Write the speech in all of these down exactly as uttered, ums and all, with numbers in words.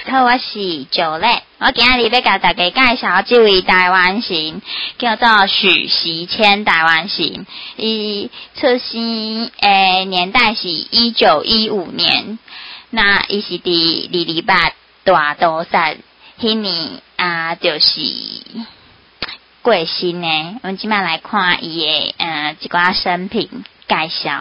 好，我是九类。我今日要甲大家介绍这位台湾人，叫做许习谦台湾人。伊出生诶年代是一九一五年，那伊是伫二二八大屠杀迄年啊，就是过身诶。我们即摆来看伊诶呃一寡生平介绍。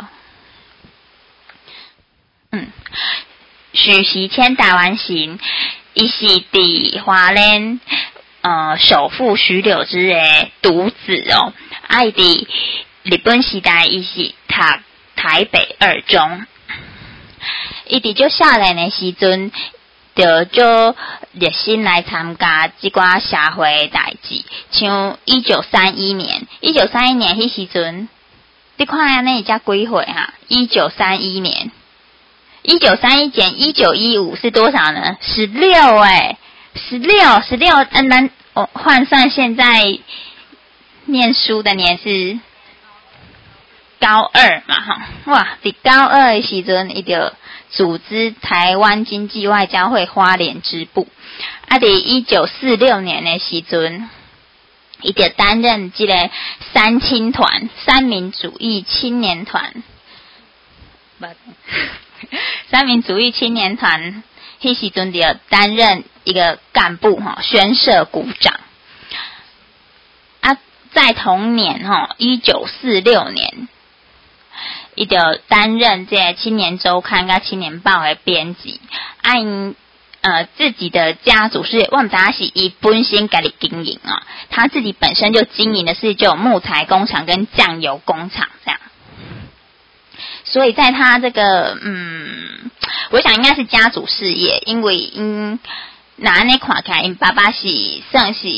嗯。许习谦台湾人，伊是伫花莲呃首富徐柳之的独子哦。啊，伊伫日本时代，伊是读台北二中。伊伫足少年的时阵，就足热心来参加即寡社会代志，像一九三一年，一九三一年迄时阵，你看安尼才几岁哈？一九三一年。一九三一减一九一五是多少呢？十六哎，十六十六，嗯，咱我换算现在念书的年是高二嘛哈，哇，伫高二的时阵，伊就组织台湾经济外交会花莲支部，啊，伫一九四六年的时阵，伊就担任这个三青团三民主义青年团。三民主义青年团，迄时阵就担任一个干部哈，宣社股长。啊，在同年哈，一九四六年，伊就担任这青年周刊跟青年报的编辑。啊，因呃自己的家族事业，我们大家是以本身家己经营啊，他自己本身就经营的是就有木材工厂跟酱油工厂这样。所以在他这个嗯，我想应该是家族事业，因为因拿那看起来，因爸爸是算是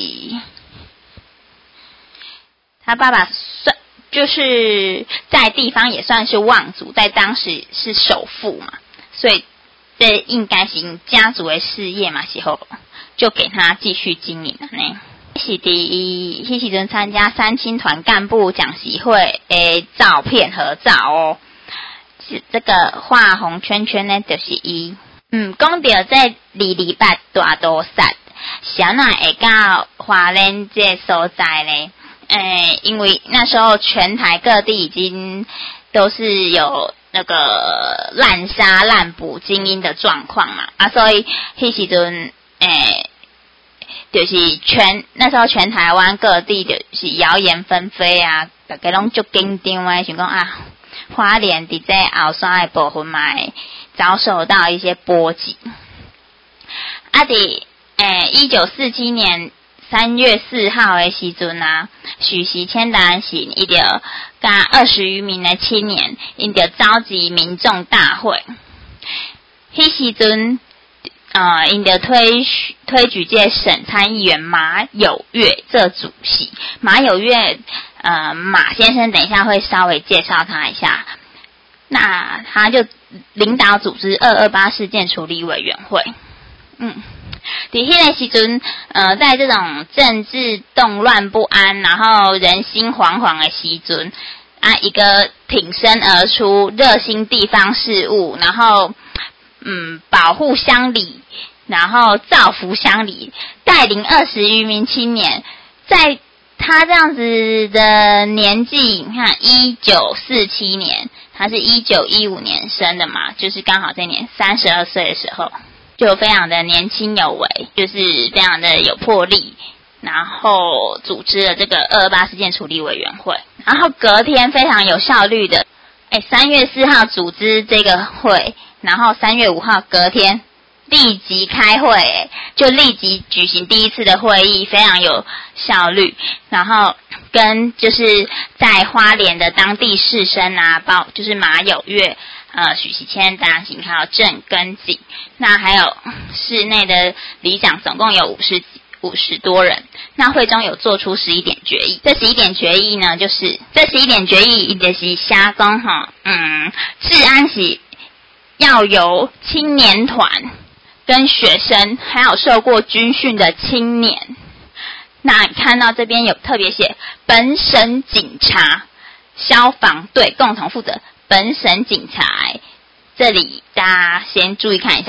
他爸爸算就是在地方也算是望族，在当时是首富嘛，所以这应该是因家族的事业嘛，时候就给他继续经营了呢。是第迄时阵参加三青团干部讲习会的照片合照哦。这个画红圈圈呢，就是伊。嗯，讲到这二二八大屠杀，啥那会到花莲这所在呢？诶，因为那时候全台各地已经都是有那个滥杀滥捕精英的状况嘛，啊，所以迄时阵诶，就是全那时候全台湾各地就是谣言纷飞啊，大家拢足紧张啊，想讲啊。花莲伫这后山的部分嘛，遭受到一些波及。啊，伫诶一九四七年三月四号的时阵啊，许习谦台湾人伊就甲二十余名的青年，因就召集民众大会。迄时阵，呃，因就推推举这省参议员马有月做主席。马有月。呃，马先生等一下会稍微介绍他一下。那他就领导组织二二八事件处理委员会。嗯，伫迄个时阵，呃，在这种政治动乱不安，然后人心惶惶的时阵，啊，一个挺身而出，热心地方事务，然后嗯，保护乡里，然后造福乡里，带领二十余名青年在。他这样子的年纪，你看一九四七年，他是一九一五年生的嘛，就是刚好这年三十二岁的时候，就非常的年轻有为，就是非常的有魄力，然后组织了这个二二八事件处理委员会，然后隔天非常有效率的，哎，三月四号组织这个会，然后三月五号隔天。立即开会，就立即举行第一次的会议，非常有效率。然后跟就是在花莲的当地士绅啊，包就是马有月、呃许习谦、达行还有郑根景，那还有室内的里长，总共有五十五十多人。那会中有做出十一点决议，这十一点决议呢，就是这十一点决议就是瞎讲哈，嗯，治安是要由青年团。跟学生还有受过军训的青年，那你看到这边有特别写本省警察、消防队共同负责。本省警察，这里大家先注意看一下，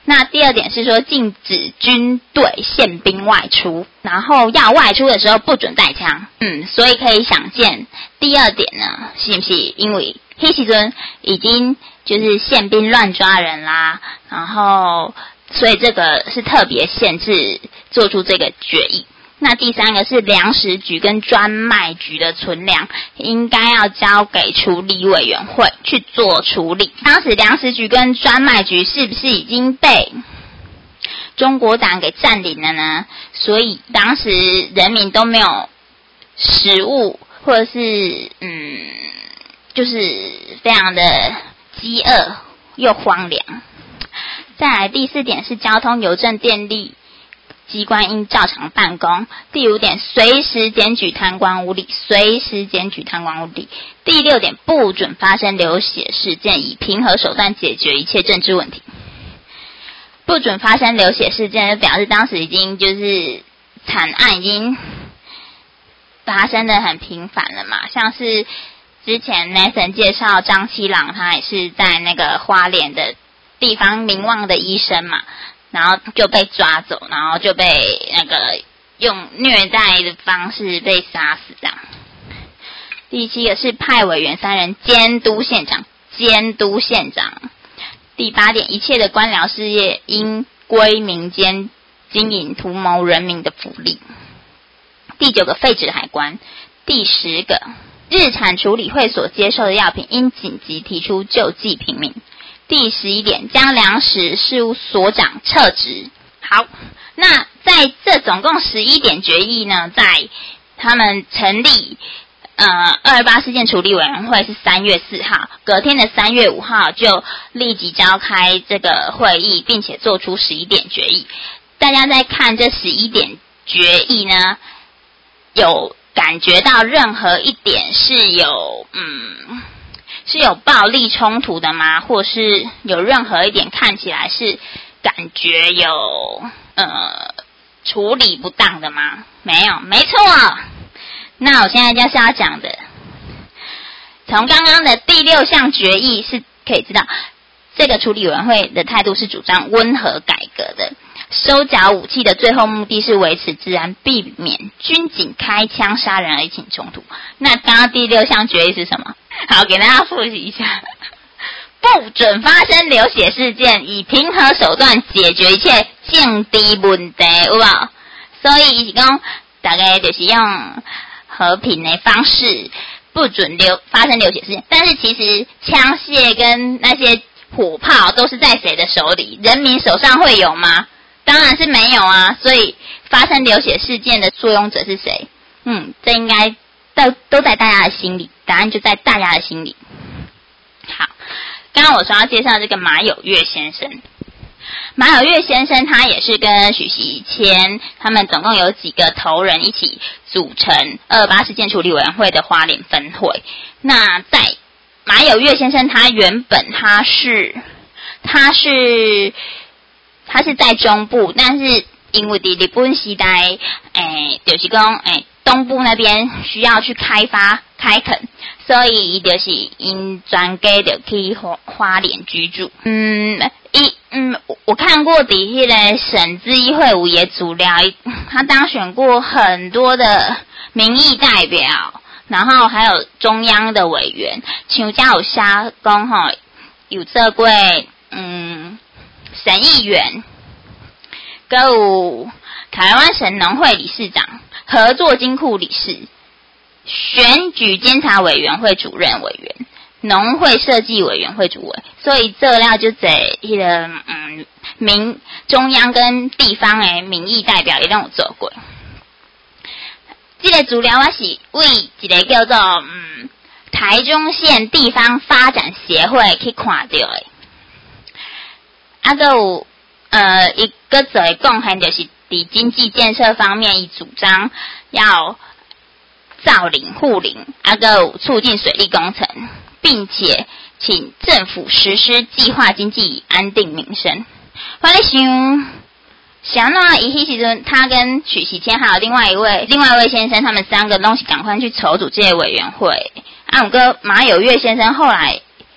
那第二点是说禁止军队宪兵外出，然后要外出的时候不准带枪。嗯，所以可以想见，第二点呢，是不是因为那时候已经就是宪兵乱抓人啦，然后所以这个是特别限制做出这个决议。那第三个是粮食局跟专卖局的存粮应该要交给处理委员会去做处理。当时粮食局跟专卖局是不是已经被中国党给占领了呢？所以当时人民都没有食物，或者是嗯，就是非常的饥饿又荒凉。再来第四点是交通、邮政、电力机关应照常办公。第五点，随时检举贪官污吏，随时检举贪官污吏。第六点，不准发生流血事件，以平和手段解决一切政治问题。不准发生流血事件，就表示当时已经就是惨案已经发生的很频繁了嘛，像是之前 Nathan 介绍张七郎，他也是在那个花莲的地方名望的医生嘛。然后就被抓走，然后就被那个用虐待的方式被杀死这样。第七个是派委员三人监督县长，监督县长。第八点，一切的官僚事业应归民间经营，图谋人民的福利。第九个，废止海关。第十个，日产处理会所接受的药品应紧急提出救济平民。第十一点，将粮食事务所长撤职。好，那在这总共十一点决议呢，在他们成立呃二二八事件处理委员会是三月四号，隔天的三月五号就立即召开这个会议，并且做出十一点决议。大家在看这十一点决议呢，有感觉到任何一点是有嗯？是有暴力冲突的吗？或是有任何一点看起来是感觉有呃处理不当的吗？没有，没错。那我现在就是要讲的，从刚刚的第六项决议是可以知道，这个处理委员会的态度是主张温和改革的。收缴武器的最后目的是维持治安，避免军警开枪杀人而引起冲突。那刚刚第六项决议是什么？好，给大家复习一下：不准发生流血事件，以平和手段解决一切政治问题，有无？所以是讲大概就是用和平的方式，不准流发生流血事件。但是其实枪械跟那些火炮都是在谁的手里？人民手上会有吗？当然是没有啊，所以发生流血事件的作俑者是谁？嗯，这应该都都在大家的心里，答案就在大家的心里。好，刚刚我说要介绍这个马有月先生，马有月先生他也是跟许锡谦他们总共有几个头人一起组成二二八事件处理委员会的花莲分会。那在马有月先生他原本他是他是他是在中部，但是因为在日本时代，诶，就是讲，诶，东部那边需要去开发开垦，所以就是因转嫁就去花花莲居住。嗯，一嗯，我看过底迄个省咨议会有也资料，他当选过很多的民意代表，然后还有中央的委员，像家有虾讲吼，有做过嗯。省议员，还有台湾省农会理事长、合作金库理事、选举监察委员会主任委员、农会设计委员会主委，所以这料就在迄个嗯民中央跟地方的民意代表也让我做过。这个资料我是为一个叫做嗯台中县地方发展协会去看到的。啊，个有呃一个在贡献就是在经济建设方面，以主张要造林护林，啊个有促进水利工程，并且请政府实施计划经济，以安定民生。我在想，想那伊迄时阵，他跟许锡谦还有另外一位另外一位先生，他们三个东西赶快去筹组这些委员会。啊，不过马有月先生后来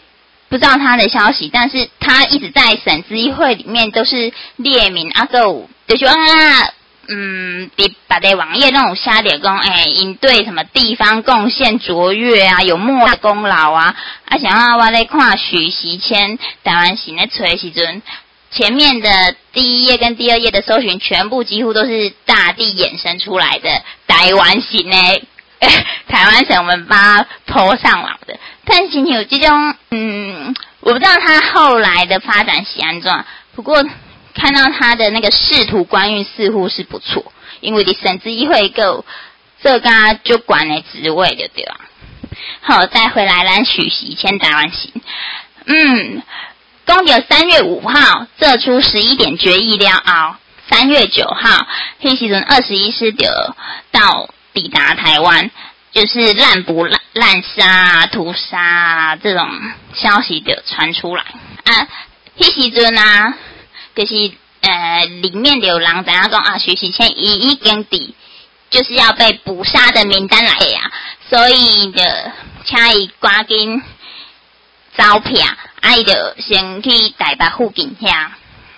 不知道他的消息，但是他一直在省咨议会里面都是列明啊个有，就是讲啊，嗯，伫别的网页那种写着讲，诶、欸，因对什么地方贡献卓越啊，有莫大功劳啊，啊，想要我咧看许习谦台湾行咧吹时阵。前面的第一页跟第二页的搜寻，全部几乎都是大地衍生出来的台湾型呢，台湾省我们把它 po 上网的。但是有这种，嗯，我不知道他后来的发展是安怎，不过看到他的那个仕途官运似乎是不错，因为你省咨议会够这个就管的职位就对了。好，再回来咱许习谦台湾行，嗯。公有三月五号做出十一点决议了后，三月九号，迄时阵二十一师就到抵达台湾，就是滥捕滥滥杀啊、屠杀啊这种消息就传出来啊。迄时阵啊，就是呃里面就有人知影讲啊，许习谦伊已经伫就是要被捕杀的名单来啊，所以就请伊赶紧走票。啊，伊就先去台北附近遐，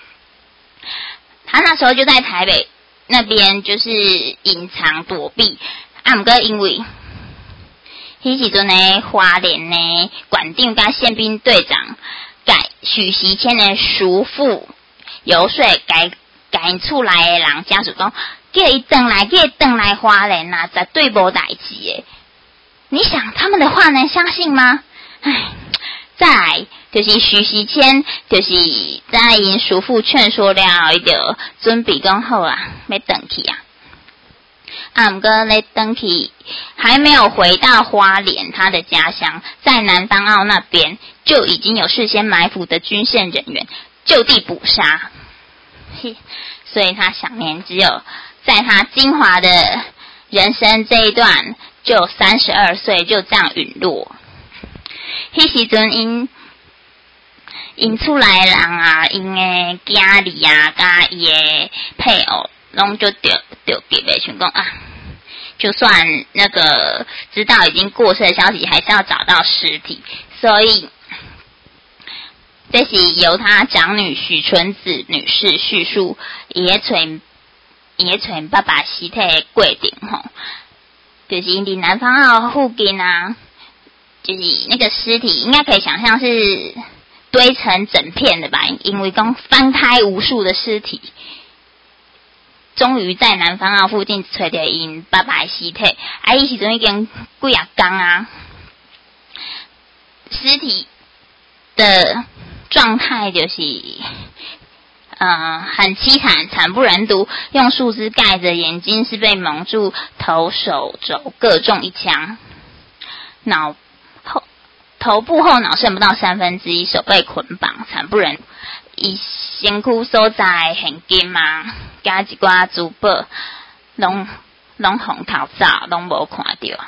他那时候就在台北那边，就是隐藏躲避。啊，毋过因为迄时阵呢，花莲呢馆长甲宪兵队长甲许习谦的叔父游说，改改出来的人家属讲，叫伊转来，叫伊转来花莲啊，绝对无代志的。你想他们的话能相信吗？唉。再来就是许习谦，就是在因叔父劝说了后，伊就准备讲好啦，要回去啊。啊，毋过咧回去还没有回到花莲他的家乡，在南方澳那边就已经有事先埋伏的军线人员就地捕杀，所以他享年只有在他精华的人生这一段，就三十二岁就这样陨落。迄时阵因因厝内人啊，因诶囝儿啊，甲伊诶配偶，拢就着着急诶，想讲啊，就算那个知道已经过世的消息，还是要找到尸体，所以这是由他长女许纯子女士叙述伊找伊找爸爸尸体诶过程吼，就是因伫南方澳附近啊。就是那个尸体应该可以想象是堆成整片的吧，因为刚翻开无数的尸体，终于在南方澳附近找到因爸爸的尸体，啊，伊时阵已经几啊天啊，尸体的状态就是呃很凄惨，惨不忍睹，用树枝盖着眼睛，是被蒙住头、手、肘各中一枪，脑。后头部后脑剩不到三分之一，手被捆绑，惨不忍睹。伊身躯所在现金啊，加一寡珠宝，拢拢互偷走，拢无看到。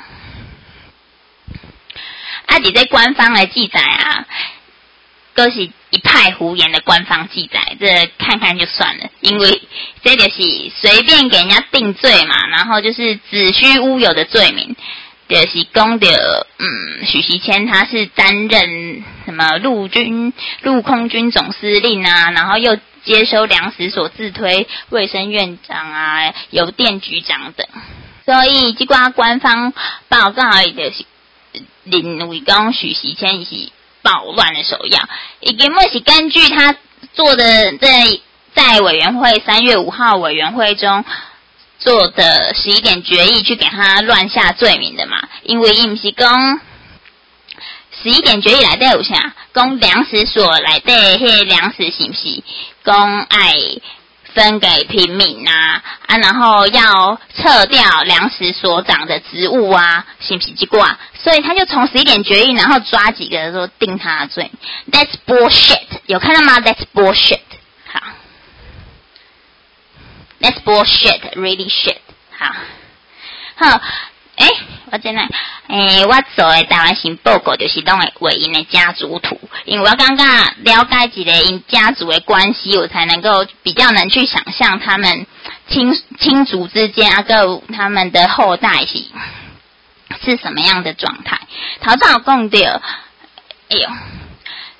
啊，伫这官方的记载啊，都是一派胡言的官方记载，这看看就算了，因为这就是随便给人家定罪嘛，然后就是子虚乌有的罪名。就是讲的，嗯，许习谦他是担任什么陆军陆空军总司令啊，然后又接收粮食所自推卫生院长啊、邮电局长等，所以这个官方报告的就是认为讲许习谦是暴乱的首要，伊根本是根据他做的在在委员会三月五号委员会中。做的十一点决议去给他乱下罪名的嘛，因为伊毋是讲十一点决议内底有啥，讲粮食所内底迄粮食是毋是讲爱分给平民啊，啊然后要撤掉粮食所长的职务啊，是毋是这个啊？所以他就从十一点决议，然后抓几个说定他的罪。That's bullshit， 有看到吗 ？That's bullshit。好。That's bullshit, really shit. 好，好，诶、欸，我真的，诶、欸，我做的台湾行报告就是拢会为因的家族图，因为我刚刚了解一个因家族的关系，我才能够比较能去想象他们亲亲族之间啊，个他们的后代是是什么样的状态。头早讲到，哎呦，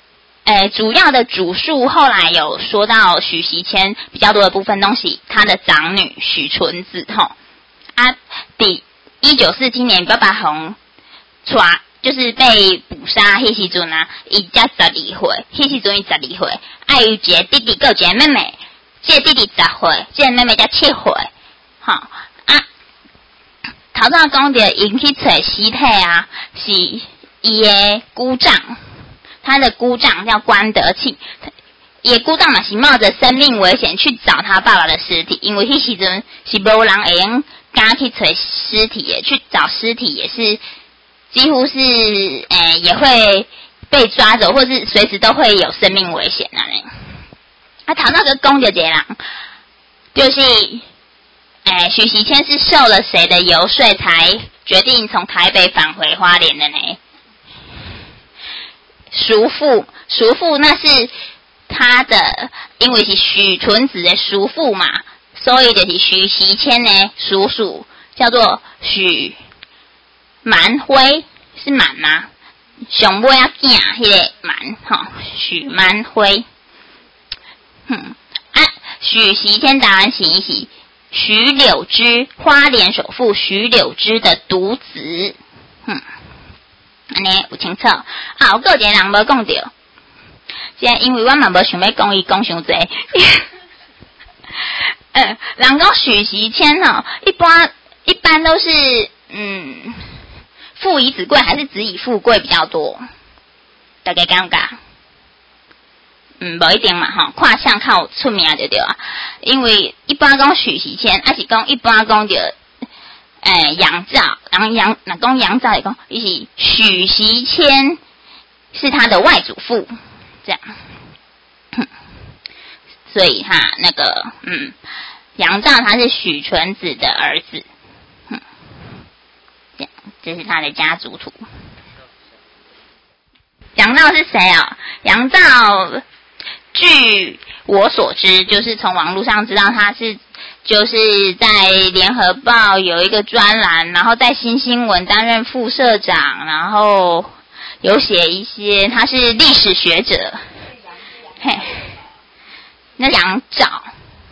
诶，主要的主述后来有说到许习谦比较多的部分东西，他的长女许纯子吼啊，第一九四七年爸爸红抓就是被捕杀，迄时阵啊，伊才十二岁，迄时阵伊十二岁，爱有一个弟弟，有一个妹妹，这个弟弟十岁，这个妹妹才七岁，吼啊，头先讲到因去找尸体啊，是伊的姑丈。他的姑丈叫关德庆，也姑丈嘛是冒着生命危险去找他爸爸的尸体，因为迄时阵是无人会用敢去找尸体的，去找尸体也是几乎是诶、呃、也会被抓走，或是随时都会有生命危险啊呢。啊，头那个讲着一个人，就是诶、呃、许习谦是受了谁的游说才决定从台北返回花莲的呢？叔父，叔父那是他的，因为是许纯子的叔父嘛，所以就是许习谦的叔叔叫做许蛮辉，是蛮吗？上尾啊囝迄个蛮吼，许蛮辉。嗯啊，许习谦当然是是许柳枝，花莲首富许柳枝的独子。嗯。安尼有清楚啊？有个一个人无讲到，即因为我嘛无想要讲伊讲伤济。嗯，人讲许习谦吼，一般一般都是嗯，父以子贵还是子以父贵比较多？大概感觉？嗯，无一定嘛吼，看相靠出名就对啊。因为一般讲许习谦，还是讲一般讲着。诶，杨照，然后杨，那讲杨照也讲，伊是许习谦是他的外祖父，这样，所以哈，那个，嗯，杨照他是许纯子的儿子，嗯，这样，这是他的家族图。杨照是谁啊？杨照，据我所知，就是从网络上知道他是。就是在联合报有一个专栏，然后在新新闻担任副社长，然后有写一些，他是历史学者。嘿，那杨照，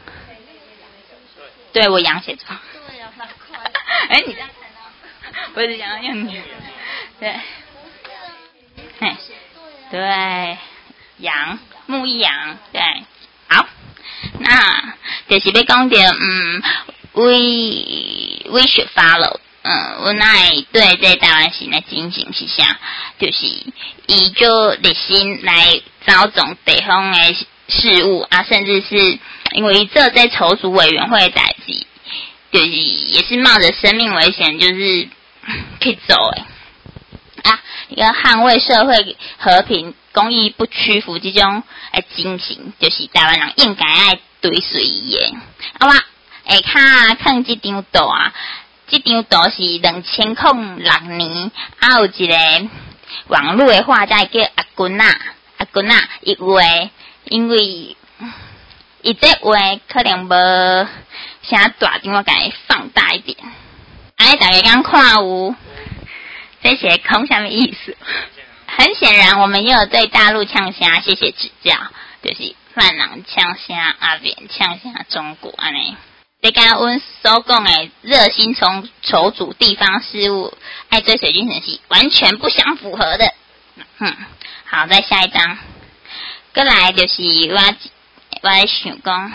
对我杨写作。对呀，蛮快。哎，你这样看到？我是想要用你。对。嘿，对，杨木易杨，对，好。那就是要讲到，嗯 ，we we should follow， 嗯，我奈对这台湾省的进行是啥？就是以就热心来找总地方的事务啊，甚至是因为这在筹组委员会的代志，就是也是冒着生命危险，就是去做诶。啊，一个捍卫社会和平、公益不屈服这种诶精神，就是台湾人应该爱追随伊的。啊，我下骹看这张图啊，这张图是两千零六年，啊有一个网络的画家叫阿君啊，阿君啊，伊画，因为伊这画可能无啥大张，我甲伊放大一点，哎，大家刚看有。这些空什么意思？很显然，我们又有对大陆呛虾，谢谢指教，就是泛人呛虾、阿扁呛虾、中国安尼。你刚刚阮所讲的热心从筹组地方事务、爱追随精神是完全不相符合的。嗯，好，再下一张，过来就是我我在想讲，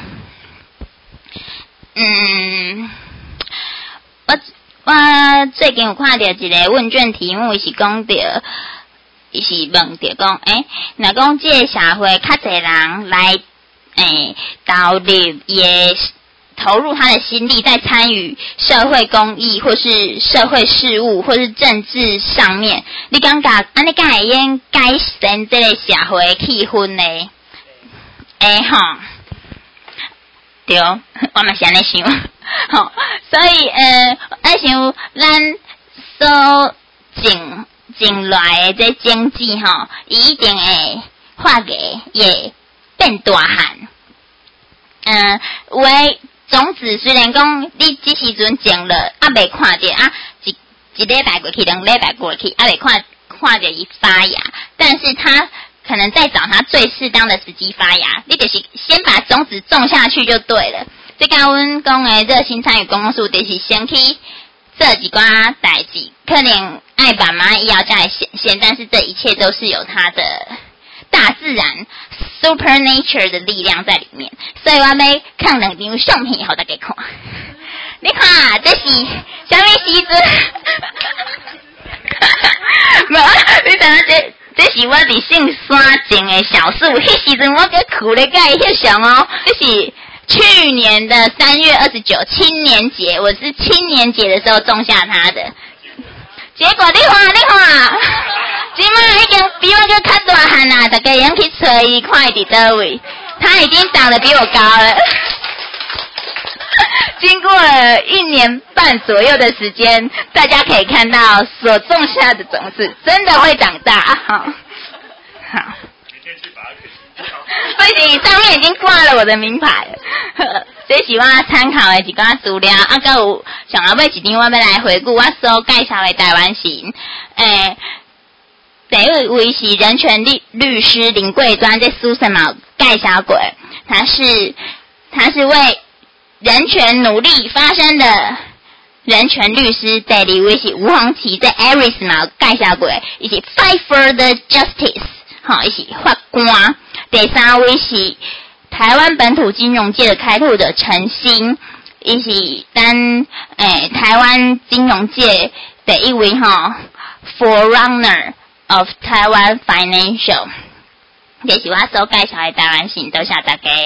嗯，我。我最近有看到一个问卷题目，是讲到，伊是问到讲，诶，若讲这个社会较侪人来，诶，投入也投入他的心力在参与社会公益或是社会事务或是政治上面，你感觉安尼敢会用改善这个社会气氛呢？诶吼。对，我嘛是安尼想，吼，所以呃，爱想咱所进进来的这经济吼，伊一定会化给也变大汉。嗯，有诶种子虽然讲你即时阵种了，啊未看着啊一一礼拜过去，两礼拜过去，啊未看看着伊发芽，但是它可能再找他最适当的时机发芽。你就是先把种子种下去就对了。这甲阮讲的热心参与公共事务，就是先去做一寡代志，可能爱爸妈以后才会显现，但是这一切都是有他的大自然 supernature 的力量在里面。所以我要看两张相片，给大家看。你看，这是什么时阵？无，你知影这这是我伫姓山种的小树，迄时阵我给苦咧甲伊翕相哦，这是去年的三月二十九青年节，我是青年节的时候种下它的。结果你看，你看，今麦已经比我更较大汉啦，大家用去找伊看伫倒位，它已经长得比我高了。经过了一年半左右的时间，大家可以看到所种下的种子真的会长大。好，好。不行，上面已经挂了我的名牌了。这是我参考的一寡资料，啊，还有上后尾一张我要来回顾我所介绍的台湾行。诶，第一位是人权律律师林桂端，这书上嘛介绍过，他是他是为人权努力发声的人权律师。第二位是吴宏奇，在 Aris 嘛介绍过，伊是 Fight for the Justice， 吼，伊是法官。第三位是台湾本土金融界的开拓者陈新，伊是担诶台湾金融界第一位吼 Forerunner of Taiwan Financial。这是我所介绍的台湾行，多谢大家。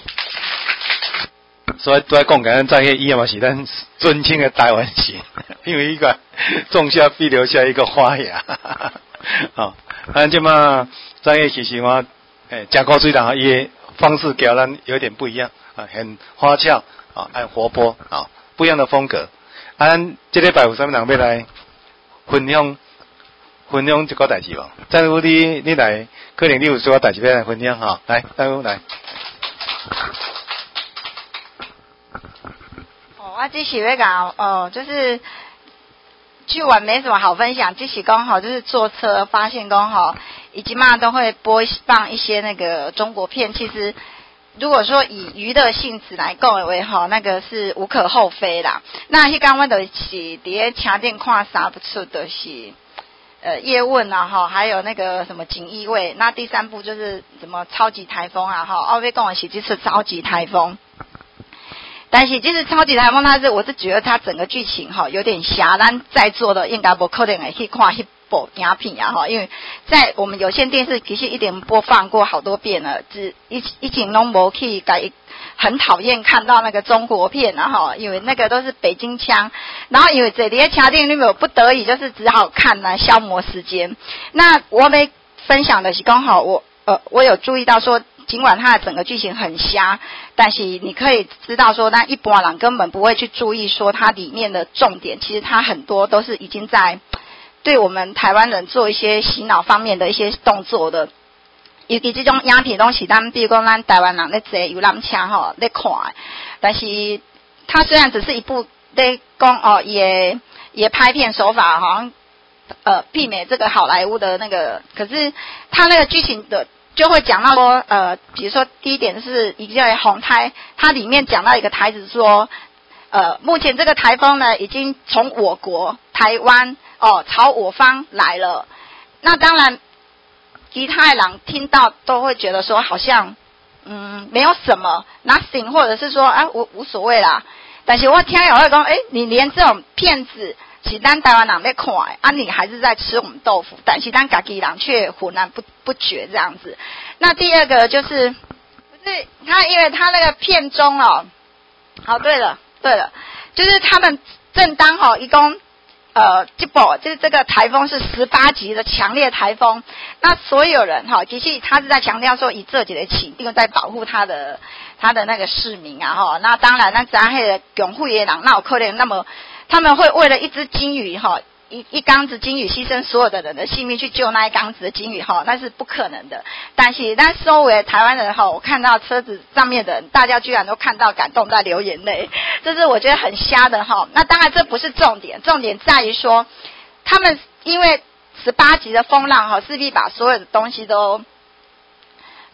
所以都在讲，咱在迄伊嘛是咱尊称的台湾行，因为一个种下必留下一个花芽。好，咱即嘛在迄其实我诶，加高水人伊的方式给咱有点不一样啊，很花俏啊，很活泼啊，不一样的风格。啊，咱这礼拜有啥物人要来分享分享一个代志无？再有你你来，可能你有啥代志要来分享哈？来，再有来。 我这是要讲哦，就是去玩没什么好分享，这是刚好就是坐车发现刚好以及嘛都会播放一些那个中国片。其实如果说以娱乐性质来讲为好，那个是无可厚非啦。那迄刚我就是伫咧车店看三部出的是呃叶问啊哈，还有那个什么锦衣卫。那第三部就是什么超级台风啊哈，奥威讲的是这次超级台风。但是就是超级台风，它是我是觉得它整个剧情哈有点瞎，咱在座的应该不可能会去看迄部影片啊哈，因为在我们有线电视其实一点播放过好多遍了，只一一前拢无去改，很讨厌看到那个中国片啊哈，因为那个都是北京腔，然后因为这里在车店里面不得已就是只好看来消磨时间。那我没分享的是刚好我呃我有注意到说，尽管它的整个剧情很瞎，但是你可以知道说，那一般人根本不会去注意说它里面的重点，其实它很多都是已经在对我们台湾人做一些洗脑方面的一些动作的。尤其这种影片都是咱比如说咱台湾人在坐游览车吼在看的，但是它虽然只是一部在讲哦，也也拍片手法好像呃媲美这个好莱坞的那个，可是它那个剧情的。就会讲到说，呃，比如说第一点是一个红台，它里面讲到一个台子说，呃，目前这个台风呢已经从我国台湾哦朝我方来了。那当然，其他的人听到都会觉得说好像嗯没有什么 nothing， 或者是说啊无无所谓啦。但是我听有人讲，哎，你连这种骗子。是咱台湾人在看的，啊，你还是在吃我们豆腐，但是咱家己人却浑然不不觉这样子。那第二个就是，不是他，因为他那个片中哦，好，对了，对了，就是他们正当哦，一共呃，这波就是这个台风是十八级的强烈台风，那所有人哈、哦，其实他是在强调说，以这己的起定在保护他的他的那个市民啊哈。那当然，那咱迄个拥护也人，那有可能那么。他们会为了一只金鱼哈，一一缸子金鱼牺牲所有的人的性命去救那一缸子的金鱼哈，那是不可能的。但是但周围台湾人哈，我看到车子上面的人，大家居然都看到感动在流眼泪，这是我觉得很瞎的哈。那当然这不是重点，重点在于说，他们因为十八级的风浪哈，势必把所有的东西都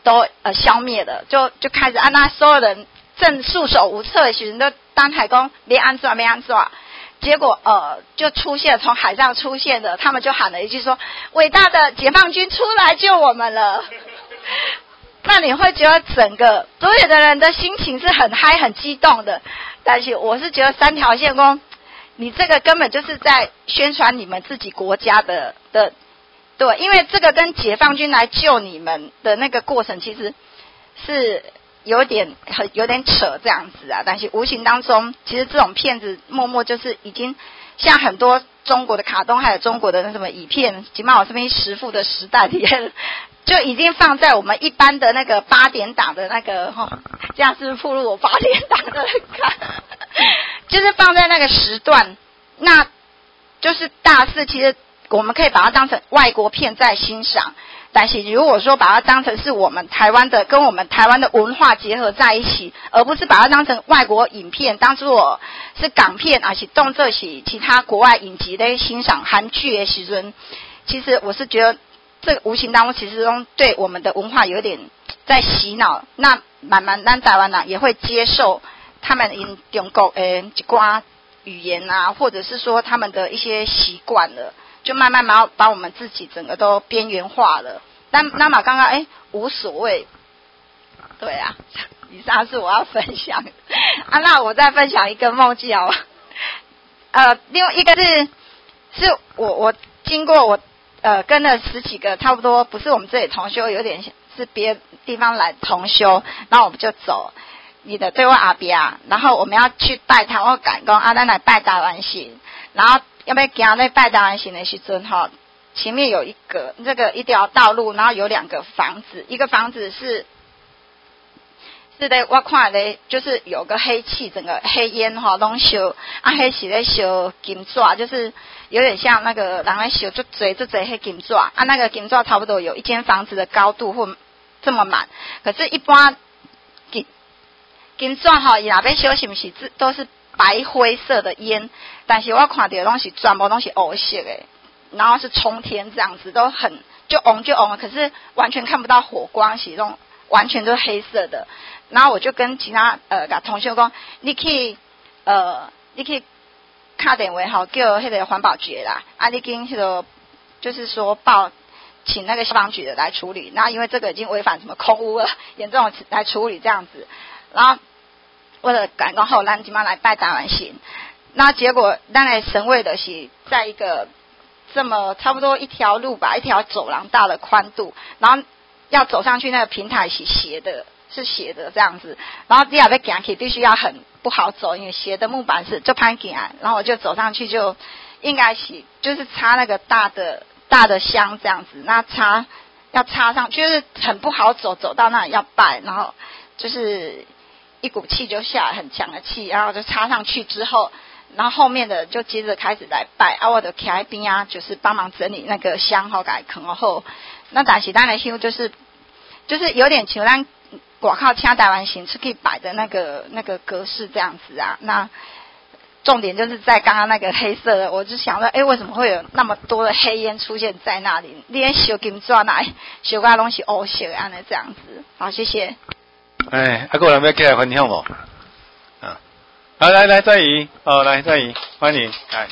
都呃消灭了，就就开始啊，那所有人正束手无策的时候，都当海公没安抓没安抓，结果呃就出现从海上出现的，他们就喊了一句说：“伟大的解放军出来救我们了。”那你会觉得整个所有的人的心情是很嗨很激动的，但是我是觉得三条线公，你这个根本就是在宣传你们自己国家的的，对，因为这个跟解放军来救你们的那个过程其实是有点很有点扯这样子啊，但是无形当中，其实这种骗子默默就是已经像很多中国的卡通，还有中国的那什么影片，起码我这边时富的时代里面。就已经放在我们一般的那个八点档的那个哈、哦，这样是不是暴露我八点档的看？就是放在那个时段，那就是大肆。其实我们可以把它当成外国片在欣赏，但是如果说把它当成是我们台湾的，跟我们台湾的文化结合在一起，而不是把它当成外国影片，当作我是港片还是动作是其他国外影集的欣赏韩剧的时阵，其实我是觉得。这个无形当中，其实中对我们的文化有点在洗脑。那慢慢，咱台湾人也会接受他们因中国诶一寡语言啊，或者是说他们的一些习惯了，就慢慢把把我们自己整个都边缘化了。但那么刚刚诶无所谓，对啊，以上是我要分享的啊。那我再分享一个梦境好吧？呃，另外一个是是我我经过我。呃，跟了十几个，差不多不是我们这里同修，有点是别地方来同修，然后我们就走你的对外阿比啊，然后我们要去拜他，我赶工啊，咱来拜大完行，然后要不要行那拜大完行的时阵哈，前面有一个这个一条道路，然后有两个房子，一个房子是是的，我看咧就是有个黑气，整个黑烟哈，拢烧啊，黑是咧烧金纸，就是。有点像那个人在修就嘴就嘴黑金纸啊，那个金纸差不多有一间房子的高度或这么满，可是，一般金金纸哈，伊那边修是不是都是白灰色的烟？但是我看到的东西全部都是黑色的，然后是冲天这样子，都很就红就红了，可是完全看不到火光，是那种完全都是黑色的。然后我就跟其他呃同学讲，你可以呃，你可以。打电话好叫那个环保局啦，啊，你跟那个就是说报，请那个消防局的来处理。那因为这个已经违反什么空污了，严重来处理这样子。然后为了赶工后，咱今晚来拜大完行。那结果咱来神位的是在一个这么差不多一条路吧，一条走廊大的宽度，然后要走上去那个平台是斜的。是斜的这样子，然后第二个行去必须要很不好走，因为斜的木板是就攀行，然后我就走上去就应该是就是插那个大的大的香这样子，那插要插上去就是很不好走，走到那里要拜，然后就是一股气就下来，很强的气，然后就插上去之后，然后后面的就接着开始来拜，啊，我的徛在边啊，就是帮忙整理那个香好改坑后，那但是当然修就是就是有点像咱。我靠，掐台湾行是可以摆的那个那个格式这样子啊。那重点就是在刚刚那个黑色的，我就想说，哎，为什么会有那么多的黑烟出现在那里？连小金抓来，小个东西黑色的，安尼这样子。好，谢谢。 哎，阿哥有没有起来分享无？啊，来来来，再怡，哦，来再怡，欢迎，来。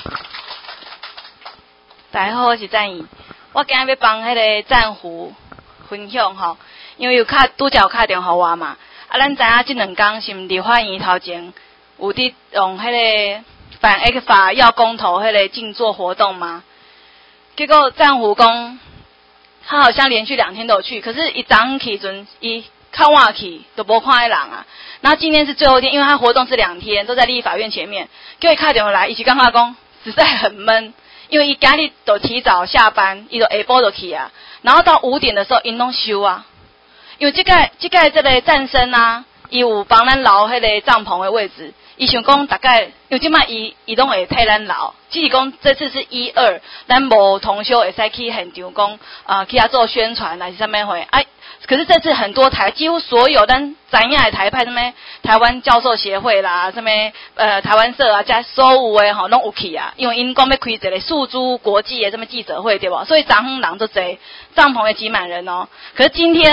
大家好，我是赞怡，我今日要帮迄个战虎分享吼。因为有卡拄则有打电话我嘛，啊，咱知影即两天是毋立法院头前有伫用迄个反 X 法要公投迄个静坐活动嘛？结果战虎讲，他好像连续两天都有去，可是一早上起阵伊看晚去都无看迄人啊。然后今天是最后一天，因为他活动是两天，都在立法院前面，叫伊打电话来，伊是感觉讲实在很闷，因为伊今日都提早下班，伊就下晡就去啊，然后到五点的时候因拢休啊。因为这个这个这个战争啊，伊有帮咱留迄个帐篷的位置，伊想讲大概，因为即摆伊伊拢会替咱留，只是讲这次是一二，咱无同修会使去现场讲，呃，去遐做宣传还是啥物货，哎，可是这次很多台，几乎所有咱知影的台派，什么台湾教授协会啦，什么呃台湾社啊，加所有的吼拢有去啊，因为因讲要开一个诉诸国际的什么记者会，对吧？所以昨昏人都侪，帐篷也挤满人哦。可是今天。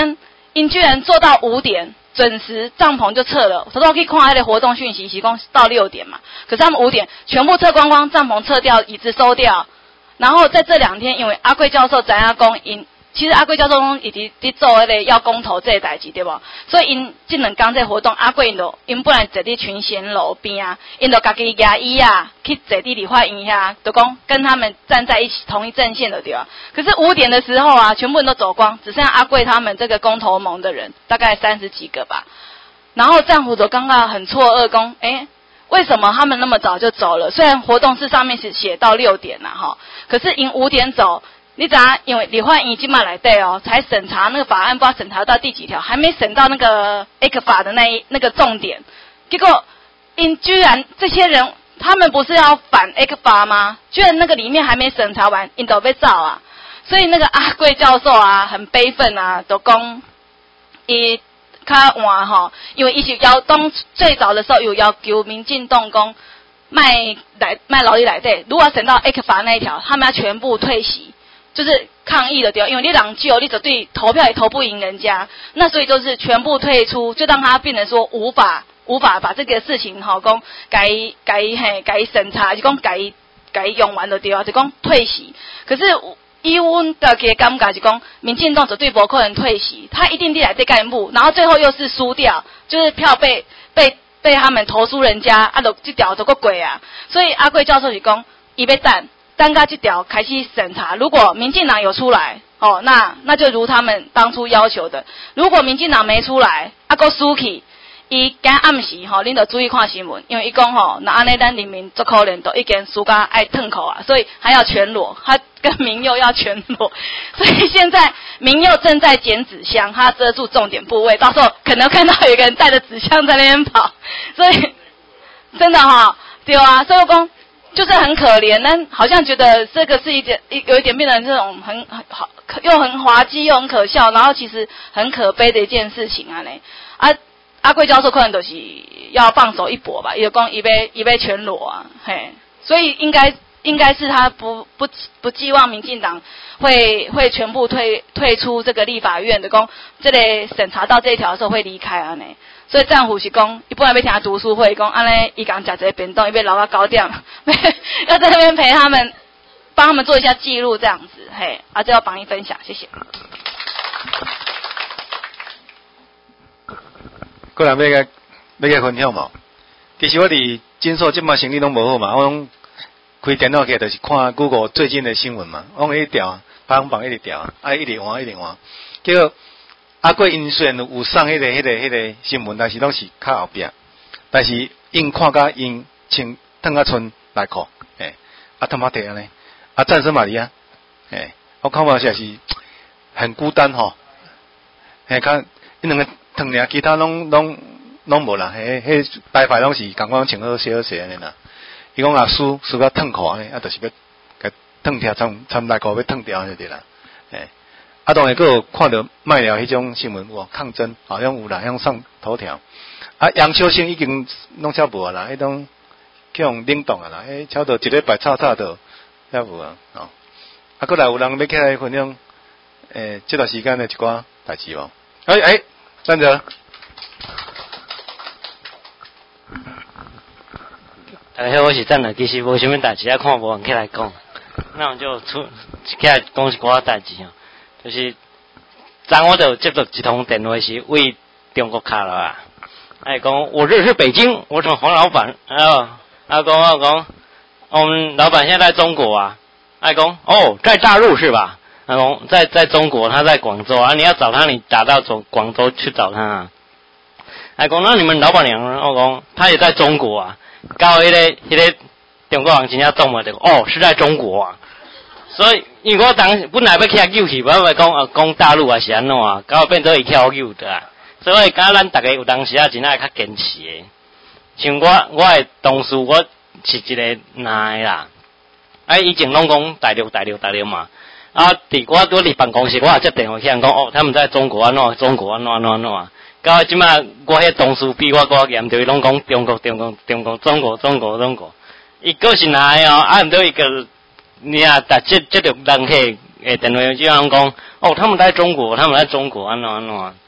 因居然做到五点准时帐篷就撤了。他说可以看他的活动讯息，提供到六点嘛，可是他们五点全部撤光光，帐篷撤掉，椅子收掉。然后在这两天，因为阿贵教授知影讲因。其实阿贵教授拢一直伫做迄个要公投这个代志，对不？所以因这两天这活动，阿贵因就因本来坐伫群贤楼边啊，因就家己牙医啊去坐伫理化院遐，就讲跟他们站在一起同一阵线的对吧？可是五点的时候啊，全部人都走光，只剩下阿贵他们这个公投盟的人，大概三十几个吧。然后战虎就刚刚很错愕，讲诶。为什么他们那么早就走了？虽然活动室上面是写到六点啦，哈，可是因五点走。你知道，因为李焕英今嘛来对哦，才审查那个法案，不知道审查到第几条，还没审到那个 A 克法的那一那个重点。结果，因居然这些人，他们不是要反 A 克法吗？居然那个里面还没审查完，因都被造啊！所以那个阿贵教授啊，很悲愤啊，都讲伊较晚哈，因为伊是要当最早的时候有要求民进党讲卖来卖劳力来对，如果审到 A 克法那一条，他们要全部退席。就是抗议的对，因为你两旧，你只对投票也投不赢人家，那所以就是全部退出，就让他变成说无法无法把这个事情哈讲改改嘿改审查，就讲改改用完的对啊，就讲退席。可是以阮的个感觉是讲，民进党绝对不可能退席，他一定得来对干部，然后最后又是输掉，就是票被被被他们投诉人家，啊，就这条都个鬼啊，所以阿贵教授是讲，伊要等。单个这条开始审查，如果民进党有出来，哦，那那就如他们当初要求的。如果民进党没出来，啊个输去，伊今暗时吼，恁就注意看新闻，因为伊讲吼，那安尼咱人民足可怜，都已经输甲爱吞口啊，所以还要全裸，他跟民佑要全裸，所以现在民佑正在捡纸箱，他遮住重点部位，到时候可能看到有一个人带着纸箱在那边跑，所以真的哈、哦，对啊，所以我讲。就是很可怜，但好像觉得这个是一点一有一点变成这种很很好又很滑稽又很可笑，然后其实很可悲的一件事情啊嘞。啊，阿贵教授可能都是要放手一搏吧，也讲一杯一杯全裸啊，嘿，所以应该应该是他不不不寄望民进党会会全部退退出这个立法院的，讲这类审查到这一条的时候会离开啊呢。所以战虎是讲，伊本来要听他读书会，讲安尼，伊讲食一个便当，伊要留到九点，要在那边陪他们，帮他们做一下记录，这样子，嘿，啊，就要帮你分享，谢谢。 个人要个要个分享嘛，其实我伫诊所即马生意拢无好嘛，我拢开电脑起来就是看 Google 最近的新闻嘛，我一直调，排行榜一直调，啊，一直换一直换，结果。阿贵因虽然有送迄、那个、迄、那个、迄、那个新闻，但是拢是较后壁。但是因看甲因穿烫甲穿内裤，诶，啊他妈的安尼，啊战胜玛利亚，诶，我看嘛是是很孤单吼，诶，看因两个烫俩，其他拢拢拢无啦，迄迄大牌拢是感觉穿好些好些安尼啦。伊讲啊输输甲烫裤安尼，啊就是要甲烫条穿穿内裤要烫掉就对啦，诶。啊，当然佫有看到卖了迄种新闻，哇，抗争好像有啦，向上头条。啊，杨秋生已经弄差无啦，迄种去用冷冻啊啦，迄差不多一礼拜炒炒到差无啊，哦。啊，佫来有人要起来分享，诶，这段时间的一寡代志无？哎哎，站着。 大家好，我是站着，其实无啥物代志啊，看无人起来讲，那我就出起来讲一寡代志哦。就是昨我就接到一通电话，是为中国卡了啊！哎，讲我这是北京，我是黄老板。啊，啊讲啊讲，我们老板现在在中国啊。哎讲哦，在大陆是吧？啊讲在在中国，他在广州啊。你要找他，你打到广广州去找他啊。哎讲那你们老板娘，我讲他也在中国啊。到迄、那个迄、那个中国人真正懂嘛？就哦是在中国啊。所以，因为我当本来要去救去，我咪讲啊，讲大陆啊是安怎啊，到变做伊去救的啊。所以，敢咱大家有当时啊，真爱较坚持的。像我，我的同事，我是一个男的啦。啊，以前拢讲大陆、大陆、大陆嘛。啊，伫我拄伫办公室，我也接电话去人讲，哦，他们在中国安怎，中国安怎安怎安怎啊。到即摆，我迄同事比我更严重，伊拢讲中国、中国、中国、中国、中国、中国。伊个是男的哦，啊，毋对伊个。你啊，打这这个人去诶电话就样讲，哦，他们在中国，他们在中国安怎安怎，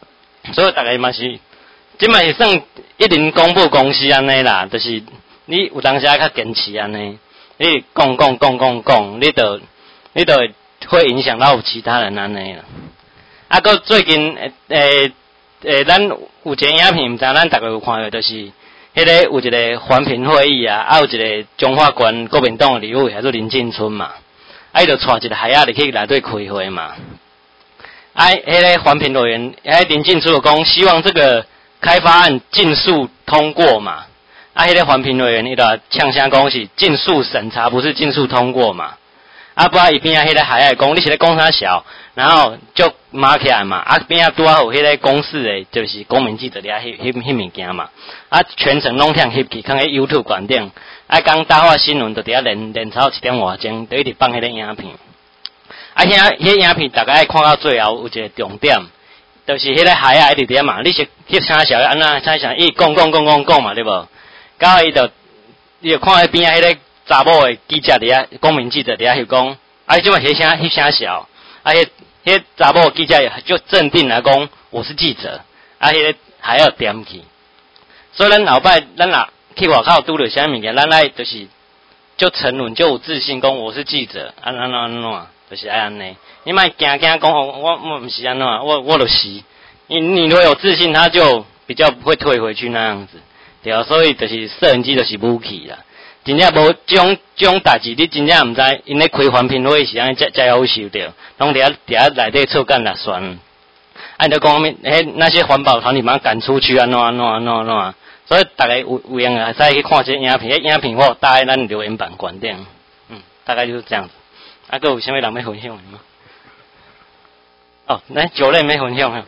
所以大家嘛是，即嘛是算一人公布公司安尼啦，就是你有当时啊较坚持安尼，你讲讲讲讲讲，你就你就会影响到其他人安尼啦。啊，搁最近诶诶诶，咱有一个影片，毋知咱逐个有看过，就是迄个有一个环评会议啊，啊有一个中华关国民党诶立委，叫做林进春嘛，啊伊就带一个孩仔入去内底开会嘛。啊，迄个环评委员，迄林进春就讲，希望这个开发案尽速通过嘛。啊，迄个环评委员伊就呛声讲是尽速审查，不是尽速通过嘛。啊，不然伊边仔迄个孩仔讲，你是咧讲啥小？然后就骂起来嘛。啊，边仔拄好有迄个公视诶，就是公民记者遐翕翕翕物件嘛。啊，全程拢向翕去，放喺 YouTube 观顶。啊，讲大话新闻就伫遐连连超一点外钟，就一直放迄个影片。啊，遐迄影片大家爱看到最后有一个重点，就是迄个孩仔一直伫遐嘛，你是翕啥小安那啥啥，伊讲讲讲讲讲嘛，对无？到伊就伊就看迄边仔迄个查某诶记者伫遐，公民记者伫遐翕讲，啊，即马翕啥翕啥小，啊，迄迄查某记者就镇定来讲，我是记者，啊，迄个还要点去，所以咱后摆咱若去外口拄着啥物件，咱爱就是就沉稳就有自信讲我是记者，安安安怎？就是爱安尼，你莫惊惊讲哦，我我唔是安怎，我我就是，你你如果有自信，他就比较不会退回去那样子，对啊，所以就是摄影机就是武器啦，真正无这种这种代志，你真正唔知，因咧开环评会是安尼才才有受着，拢伫遐伫遐内底臭干垃酸，按着讲面，迄那些环保团体把他赶出去安怎安怎安怎安怎，所以大家有有闲啊，使去看这影片，迄影片我搭在咱留言板观点，嗯，大概就是这样子。啊，还有啥物人要分享吗？哦，来酒类没分享没有？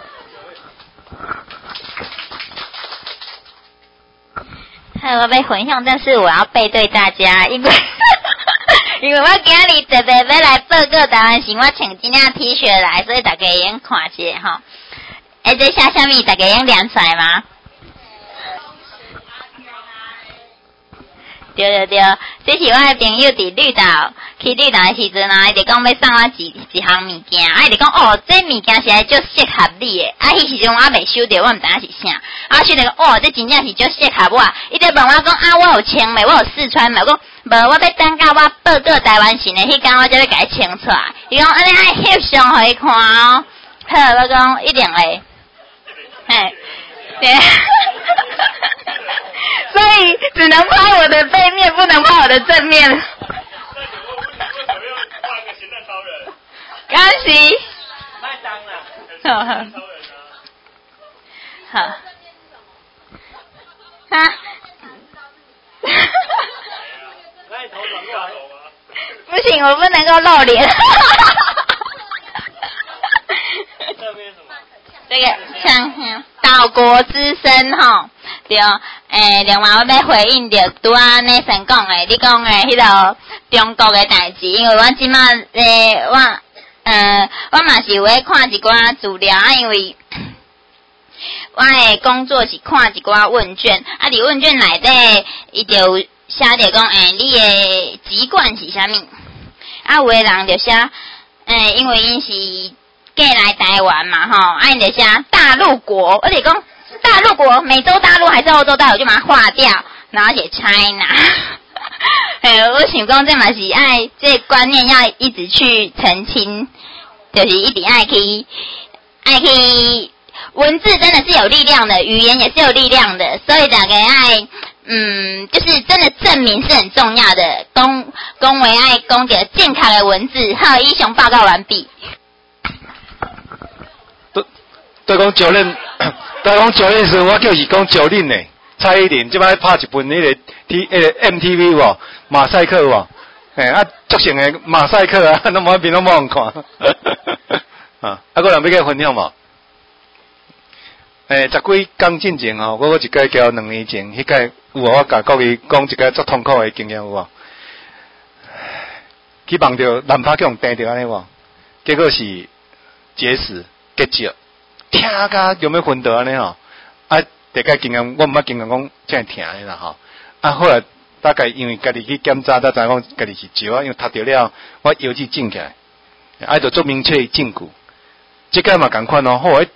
还有我要分享，但是我要背对大家，因为因为我今日特别要来报告台湾行，我穿这件 T 恤来，所以大家会用看一下哈。哎，这写啥物？大家用念出来吗？对对对，这是我的朋友伫绿岛去绿岛的时阵啊，伊就讲要送我一一项物件，啊，伊就讲哦，这物件是来足适合你的，啊，迄时阵我未收到，我毋知影是啥，啊，收到讲哦，这真正是足适合我，伊就问我讲啊，我有穿未？我有试穿未？我讲无，我要等到我报告台湾行的迄天，我才要甲伊穿出来。伊讲安尼爱翕相互伊看哦，好，我讲一定会，嘿，对。所以只能拍我的背面，不能拍我的正面。那你为什么要画一个咸蛋超人？恭喜。麦当了。好。好。哈。那你头转过来。不行，我不能够露脸。这边什么？这个像岛国之声吼。对，诶，另外我要回应着拄仔内神讲诶，你讲诶迄个中国诶代志，因为我即马诶，我呃，我嘛是有咧看一寡资料啊，因为我诶工作是看一寡问卷，啊，伫问卷内底伊就写着讲，诶，你诶籍贯是啥物？啊，有诶人就写，诶，因为因是过来台湾嘛，吼，啊，因就写大陆国，我就讲。大陆国，美洲大陆还是欧洲大陆，就把它划掉，然后写 China。哎，我想讲这嘛是爱这观念要一直去澄清，就是一定爱去爱去文字真的是有力量的，语言也是有力量的，所以大家爱嗯，就是真的证明是很重要的。恭恭维爱恭给健康的文字。好，英雄报告完毕。 对，对讲九任。但讲九令时，我就是讲九令呢，蔡依林即摆拍一本迄个 T 迄个 M T V 喎，马赛克喎，诶啊，足成个马赛克啊，拢无边拢无人看，啊，啊，个人要甲分享无？诶，十几工进前吼，我我一届交两年前，迄届有我甲各位讲一个足痛苦的经验有无？去梦到男拍用盯着安尼无？结果是结石结石。疼甲有没有昏倒安尼吼？啊，大概经验我毋捌经验讲真疼诶啦吼。啊，后来大概因为家己去检查，才知讲家己是石啊，因为读着了，我腰子肿起来，啊，就做明确证据。即个嘛共款哦，好诶，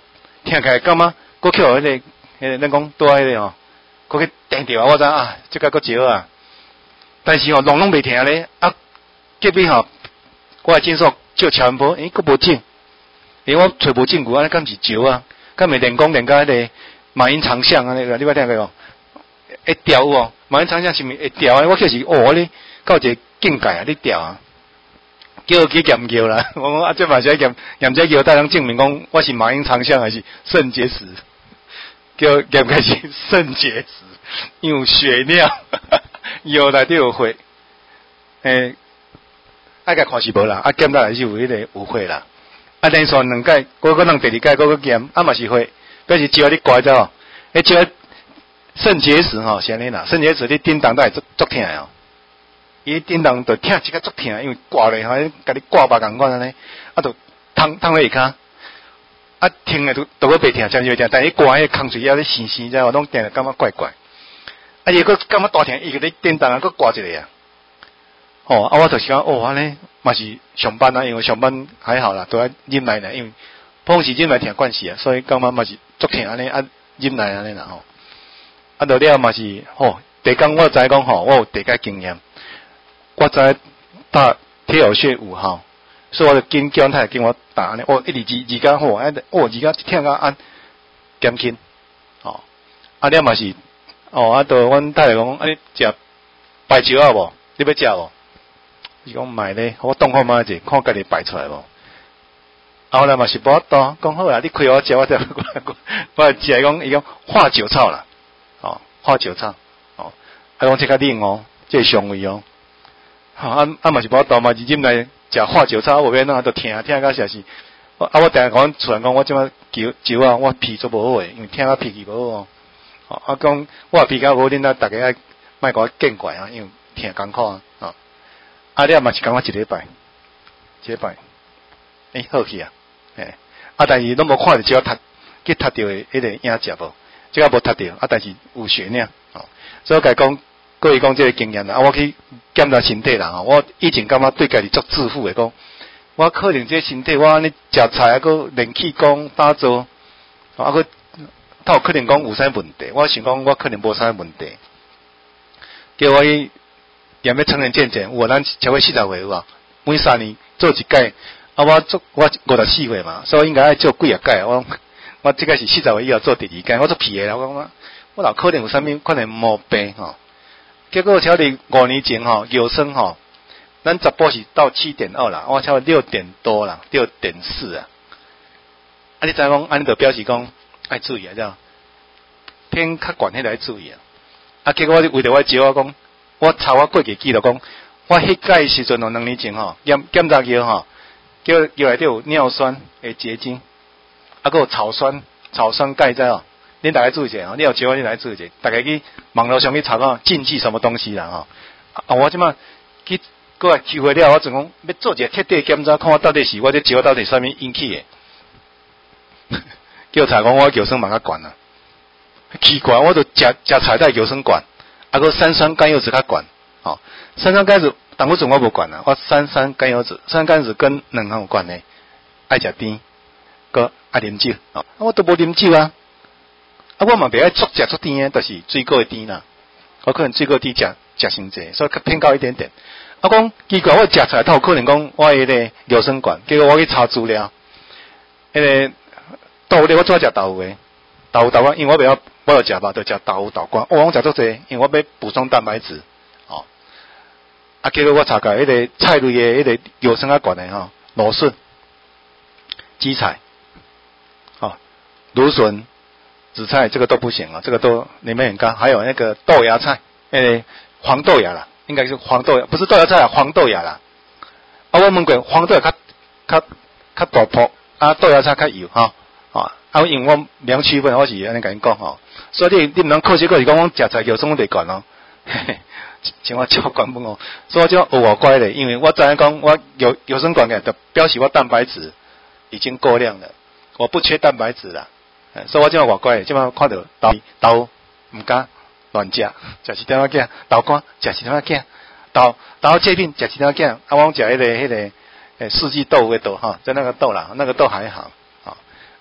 听起来感觉佫去互迄个迄个咱讲拄仔迄个吼，佫去定着啊，我知啊，即个佫少啊。但是吼，弄拢袂停咧，啊，隔壁吼，我的诊所照超音波，诶，佫无整，因为我找无证据，安尼敢是少啊？敢袂练功练到迄个马音长项啊？那个你捌听过无？会调哦，马音长项是毋是会调啊？我就是哦，你到一个境界啊，你调啊，叫去验叫啦。我讲啊，这嘛是验验这叫，才能证明讲我是马音长项还是肾结石？叫验开是肾结石，因为血尿。药内底有血，诶，爱甲看是无啦，啊检查来是有迄个有血啦，啊连续两届，我搁弄第二届，我搁检，啊嘛是血，表示只要你怪着吼，迄只要肾结石吼，是安尼啦，肾结石你叮当都会足足疼哦，伊叮当就疼一个足疼，因为挂咧，吼，甲你挂把共款安尼，啊就躺躺咧下骹，啊疼诶都都搁袂疼，真就疼，但伊挂迄空水啊咧生生在，我拢定感觉怪怪。啊！伊个感觉大疼，伊个咧电动啊，佫挂一个啊。哦，啊，我就是讲，哦，安尼嘛是上班啊，因为上班还好啦，都爱忍耐啦，因为碰时忍耐疼惯势啊，所以感觉嘛是足疼安尼啊，忍耐安尼啦吼。啊，到了嘛是，吼，第工我知讲吼，我有第个经验，我知打体育穴有吼，所以我就紧叫太跟我打安尼，哦，一直二二家好，啊，哦，二家疼到按减轻，哦，啊，了嘛是。哦，啊，都阮太太讲，啊，你食白酒啊无？你要食无？伊讲买咧，我动看卖者，看家己摆出来无？后来嘛是无法度，讲好啦，你开我食，我再过来过。我食伊讲，伊讲化酒草啦，哦，化酒草，哦，啊讲即个冷哦，即个上位哦，哈啊啊嘛是无法度嘛，是忍来食化酒草，无免哪都疼疼到实是。啊，我定讲厝人讲，我即摆酒酒啊，我脾做无好诶，因为疼到脾气无好哦。哦，啊讲我脾气无，恁啊，逐个爱莫甲我见怪啊，因为疼艰苦啊，哦，啊了嘛是讲我一礼拜，一礼拜，诶、欸、好去啊，诶，啊但是拢无看着，只要踢去踢着诶迄个影子无，即个无踢着，啊但是有血呢，哦，所以甲讲，各位讲即个经验啦，啊我去检查身体啦，吼，我以前感觉对家己足自负诶，讲我可能即个身体我安尼食菜啊，搁练气功打坐，啊搁。他有可能讲有啥问题，我想讲我可能无啥问题，叫我去验要成人健检，有咱超过四十岁有无？每三年做一届，啊我做我五十四岁嘛，所以应该爱做几啊届。我我即个是四十岁以后做第二届，我做屁诶啦！我讲我我老可能有啥物可能毛病吼？结果超伫五年前吼，摇升吼，咱十波是到七点二啦，我超六点多啦，六点四啊。啊，你知讲安尼就表示讲。爱注意啊，这偏较悬迄个爱注意啊。啊，结果我为着我招我讲，我查我过去记录讲，我迄届时阵哦，两年前吼，检检查药吼，叫药内底有尿酸诶结晶，啊，佮有草酸草酸钙在哦。恁大家注意者哦，你有招我，恁来注意者，大家去网络上去查看禁忌什么东西啦吼。啊，我即马去过来机会了，我总讲要做一个彻底检查，看我到底是我这招到底啥物引起诶。叫菜讲我尿酸嘛较悬啊，奇怪，我都食食菜带尿酸悬，啊个三酸甘油酯较悬，哦，三酸甘油酯，但我阵我无悬啊，我三酸甘油酯，三酸甘油酯跟两项有关诶，爱食甜，个爱啉酒，哦，我都无啉酒啊，啊我嘛袂爱足食足甜诶，就是水果诶甜啦，我可能水果甜食食伤济，所以较偏高一点点。啊讲奇怪，我食菜头可能讲我迄个尿酸悬，结果我去查资料，迄、那个。豆类我做食豆腐诶，豆腐豆干，因为我袂晓，我要食吧，就食豆腐豆干。我讲食足济，因为我要补充蛋白质，哦。啊，结果我查到迄个菜类诶，迄个尿酸较悬诶吼，芦笋、荠菜，哦，芦笋、紫菜这个都不行啊，这个都里面很干。还有那个豆芽菜，诶、欸，黄豆芽啦，应该是黄豆芽，不是豆芽菜啊，黄豆芽啦。啊，我问过黄豆芽较较较大颗，啊，豆芽菜较油哈。啊，啊，因为我量区分，我是安尼甲恁讲吼，所以你你毋通靠这个是讲我食菜尿酸我袂悬哦，嘿嘿，像我照管本哦，所以我就学我乖咧，因为我知影讲我有尿酸悬嘅，就表示我蛋白质已经够量了，我不缺蛋白质啦，所以我就学乖咧，即摆看到豆豆毋敢乱食，食是点仔囝，豆干食是点仔囝，豆豆切片食是点仔囝，啊，我食迄个迄个诶四季豆的豆哈，在那个豆啦，那个豆还好。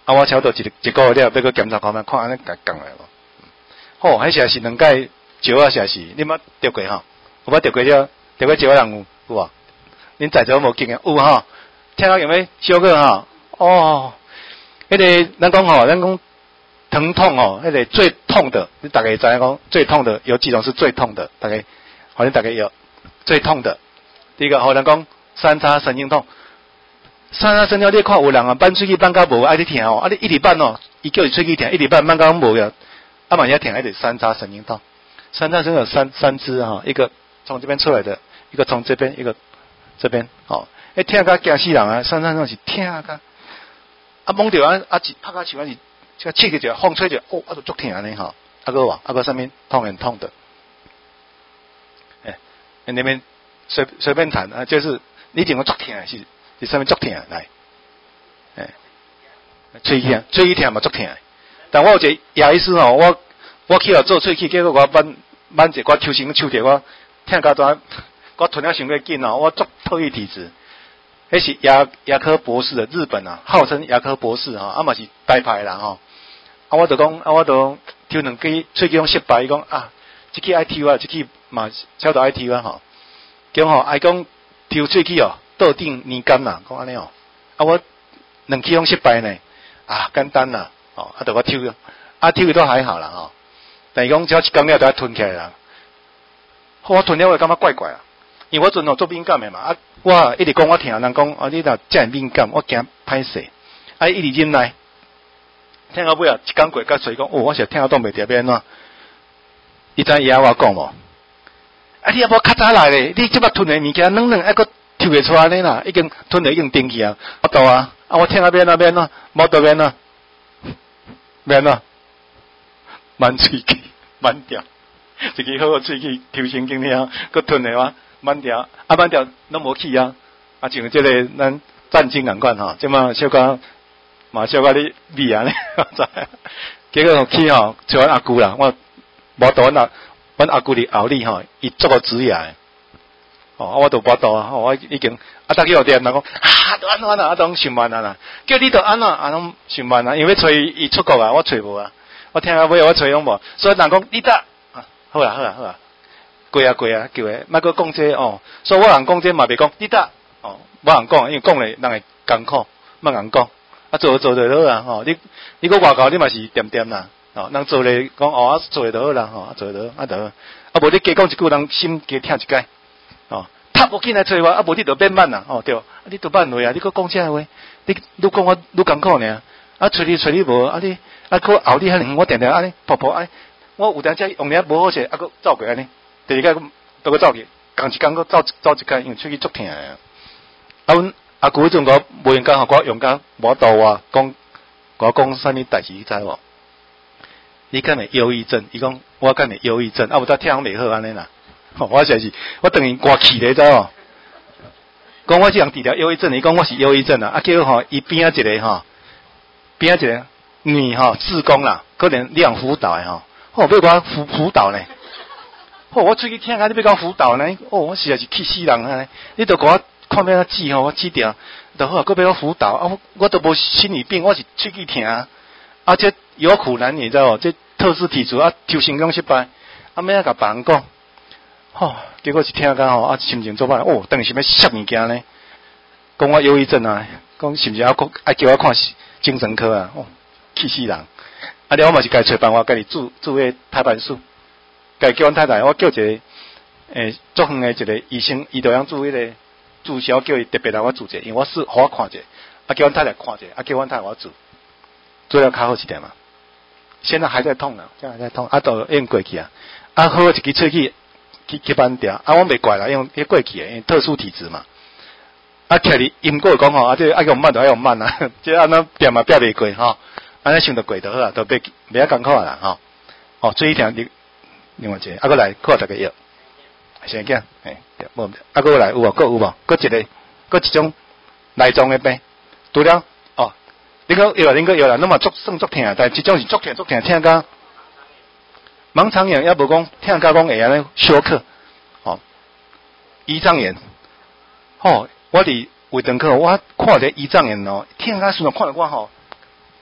啊，我差不多一一个月了，要去检查看觅，看安尼甲降来无。好，迄时是两届石啊，实是你捌钓过吼？有捌钓过了？钓过石啊人有有无？恁在座无经验有吼？听到有没？小个吼？哦，迄、那个咱讲吼，咱讲疼痛吼，迄、那个最痛的，你大概知影讲最痛的有几种是最痛的？大概好像大概有最痛的。第一个，吼，咱讲三叉神经痛。三叉神经，你看有人啊，扳喙齿扳到无，爱你疼哦，啊你一直扳哦，伊叫伊喙齿疼，一直扳扳到无呀，啊嘛也疼，还得三叉神经痛。三叉神经有三三支哈，一个从这边出来的，一个从这边，一个这边，哦，迄疼甲惊死人啊！三叉神经是疼甲，啊懵着啊啊一拍甲手啊是，这个刺激着，风吹着，哦，啊就足疼安尼吼，啊个哇，啊个上面痛很痛的，哎，那边随随便谈啊，就是你整个足疼是。是上面足疼来，诶，喙齿喙齿疼嘛足疼，但我有一个牙医师吼，我我去了做喙齿，结果我扳扳一我抽筋抽着我疼到怎，我吞了伤过紧哦，我足特异体质，迄是牙牙科博士的日本啊，号称牙科博士吼，啊嘛是台派啦吼，啊我就讲啊我就抽两支喙齿拢失败，伊讲啊，即支爱抽啊，即支嘛超多爱抽啊吼，叫吼爱讲抽喙齿哦。倒定年干啦，讲安尼哦，啊我两期拢失败呢，啊简单啦，哦，啊得我抽个，啊抽个都还好啦吼，但是讲只要一工了都要吞起来啦，我吞了我感觉怪怪啊，因为我阵吼做敏感的嘛，啊我一直讲我听人讲，啊你若真敏感，我惊歹势，啊一直忍耐，听到尾啊一工过，甲随讲，哦我是听到挡袂住要安怎？伊知伊我讲无？啊你也无较早来咧，你即摆吞的物件软软，还佫抽袂出安尼啦，已经吞了已经登去啊！我倒啊，啊我听那边那边咯，无倒边咯，免咯，满喙齿满掉，一支好个喙齿抽神经了，佮吞的话满掉，啊满掉拢无去啊！啊像即个咱战经共款吼，即马小可嘛小可你味安尼，结果去吼找阮阿姑啦，我无倒阮阿阮阿姑伫后里吼，伊做个职业的。哦，我都无倒啊！我已经啊，逐个有点人讲啊，都安怎啦？啊，拢上班啊啦！叫你都安怎啊？拢上班啊！因为找伊出国啊，我找无啊！我听到尾我找拢无，所以人讲你得啊，好啦好啦好啦，过啊过啊叫诶，莫阁讲这哦。所以我人讲这嘛袂讲你得哦，无人讲，因为讲咧人会艰苦，莫人讲啊，做做就好啦吼。你你个外口你嘛是点点啦，哦，人做咧讲哦，啊做就好啦吼，做就好啊得，啊无你加讲一句，人心加疼一解。哦，他无紧来找我，啊无你就变慢啦，哦对，啊你都慢落啊，你搁讲这话，你你讲我愈艰苦呢，啊找你找你无，啊你啊搁后你遐尼，我定定安尼婆婆安尼，我有当只用了无好势，啊搁走过安尼，第二摆都搁走去，共一工搁走走一工，因为喙齿足疼啊。啊阮阿舅迄阵我无用讲互我用讲，无倒我讲我讲啥物代志，你知无？你敢会忧郁症？伊讲我敢会忧郁症，啊无则听袂好安尼啦。哦、我就是我等于刮气咧，知无？讲我这样治疗忧郁症，伊讲我是忧郁症啊，啊叫吼伊边仔一个吼，边仔一个女吼志工啦，可能你人辅导的吼，哦要我辅辅导呢，哦我最近听啊，你要我辅导呢，哦我实在是气死人啊！你都给我看要怎治吼，我治掉，就好啊，搁要我辅导啊，我我都无心理病，我是喙齿疼啊，啊这有苦难言，知无？这特殊体质啊，抽成功失败，啊咩啊甲别人讲。吼、哦，结果是听讲吼，啊心情做歹，哦，等于是要摄物件呢，讲我忧郁症啊，讲是毋是还讲爱叫我看精神科啊，哦，气死人！啊，了我嘛是该找办法，家己注注迄胎盘素，该叫阮太太，我叫一个诶，足远诶一个医生，伊就样注迄个注销，叫伊特别来我注者，因为我是互我看者，啊叫阮太太看者，啊叫阮太太我做，做了较好一点嘛。现在还在痛呢，现在还在痛，啊都用过去啊，啊好一支喙齿。去去扳掉，啊，我袂怪啦，因为过去诶，因为特殊体质嘛。啊，徛哩因果讲吼，啊，这爱用慢就爱用慢啦，这安怎变嘛变袂过吼，安尼想着过就好啦，都袂袂遐艰苦啦吼。哦，最一条你另外一个，啊，过来看大家药，先见，诶，无，啊，过来有无？搁有无？搁一个，搁一种内脏诶病，除了哦，你讲药，你讲药啦，那么足算足疼，但即种是足疼足疼，听讲。盲肠炎也无讲听甲讲会安尼休克，哦，胰脏炎，哦，我伫胃肠科，我看者胰脏炎哦，听甲时阵看着我吼，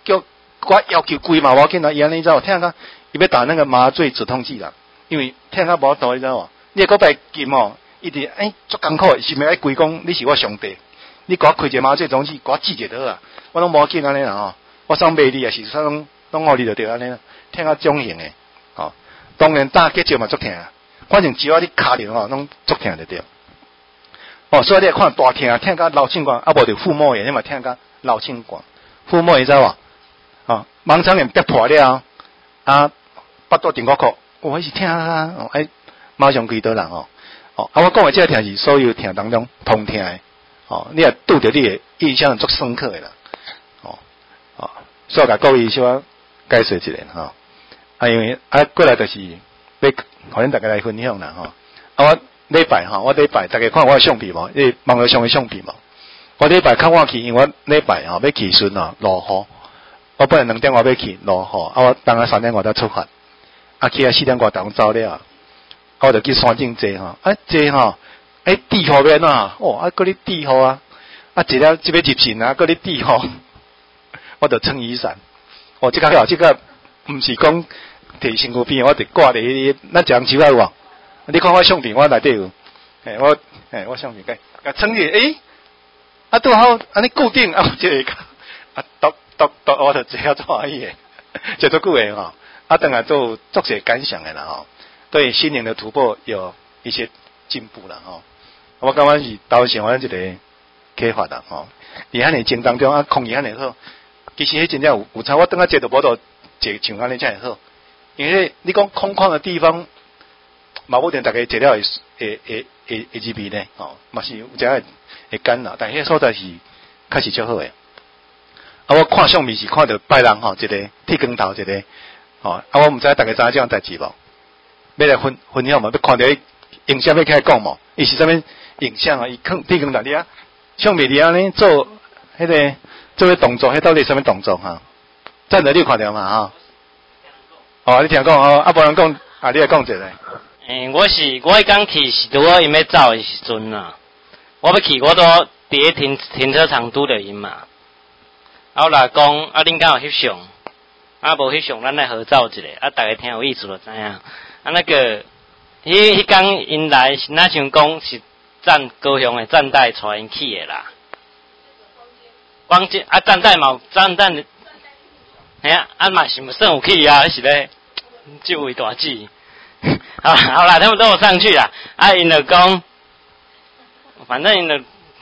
叫我要求贵嘛，我见到伊安尼走，听讲伊要打那个麻醉止痛剂啦，因为听讲无度，你知无？你个摆金哦，一直哎足艰苦，是咪爱规讲你是我上帝？你给我开一个麻醉止痛剂，给我治就得啊！我拢无见安尼啦吼，我想卖你也是，说拢拢互你就对安尼啦，听讲种型诶，吼、哦，当然打结石嘛足疼，反正只要你卡着吼，拢足疼就对。哦，所以你看大听，听讲老庆光，啊无就腹膜炎，你嘛听讲老庆光，腹膜炎知无？哦，盲肠炎逼破了，啊，腹肚顶个壳，我是听啊，哦，哎，马上开刀人哦，哦，啊，我讲的这个听是所有听当中通听的，哦，你也拄着你的印象足深刻的啦，哦，哦，所以甲各位小解说一下吼，啊，因为啊过来就是要互恁大家来分享啦吼，啊我。礼拜吼，我礼拜大家看我的相片无？你网络上的相片无？我礼拜较晚去，因为我礼拜吼要去顺啊落雨，我本来两点我要去落雨，啊我当下三点我才出发，啊去啊四点我当走了，啊我就去山顶坐吼，啊坐吼，哎地雨面啊，哦啊搁咧地雨啊，啊一了即要入神啊，搁咧地雨，我就撑雨伞，哦即个好，即个毋是讲摕身躯边，我得挂伫咱讲手啊有无？你看我相片，我内底有，诶，我诶，我相片甲甲撑起，诶，啊，拄好安尼固定啊，即个啊，剁剁剁，我就这样做而已，就足久诶吼，啊，等下做作些感想诶啦吼，对心灵的突破有一些进步啦吼，我感觉是导向我一个启发啦吼，伫遐尼情当中啊，空气遐尼好，其实迄真正有有差，我等下坐到无度坐像安尼才会好，因为你讲空旷的地方。嘛，不定大家坐了会会会会会入味呢，吼，嘛是有只会会干啦，但迄个所在是确实较好诶。啊，我看相片是看到拜人吼，一个剃光头一个，吼，啊，我毋知大家知影这样代志无？要来分分享嘛，要看到伊影像要开始讲无？伊是啥物影像啊？伊看剃光头你啊，相片伫安尼做迄、那个做个动作，迄到底啥物动作哈？站着你有看到嘛？吼，哦，你听讲哦，啊，无人讲啊，你来讲一下。 诶、欸，我是我迄刚去是拄好因要走的时阵啦，我要去我都伫咧停停车场拄着因嘛，啊我来讲啊恁敢有翕相，啊无翕相咱来合照一下，啊大家听有意思就知影，啊那个迄迄刚因来是哪像讲是站高雄的站代带因去的啦，光这啊站代嘛站代，嘿啊啊嘛是算有去啊，是咧这位大姊。好，好啦，他们都有上去啦。啊，因就讲，反正因就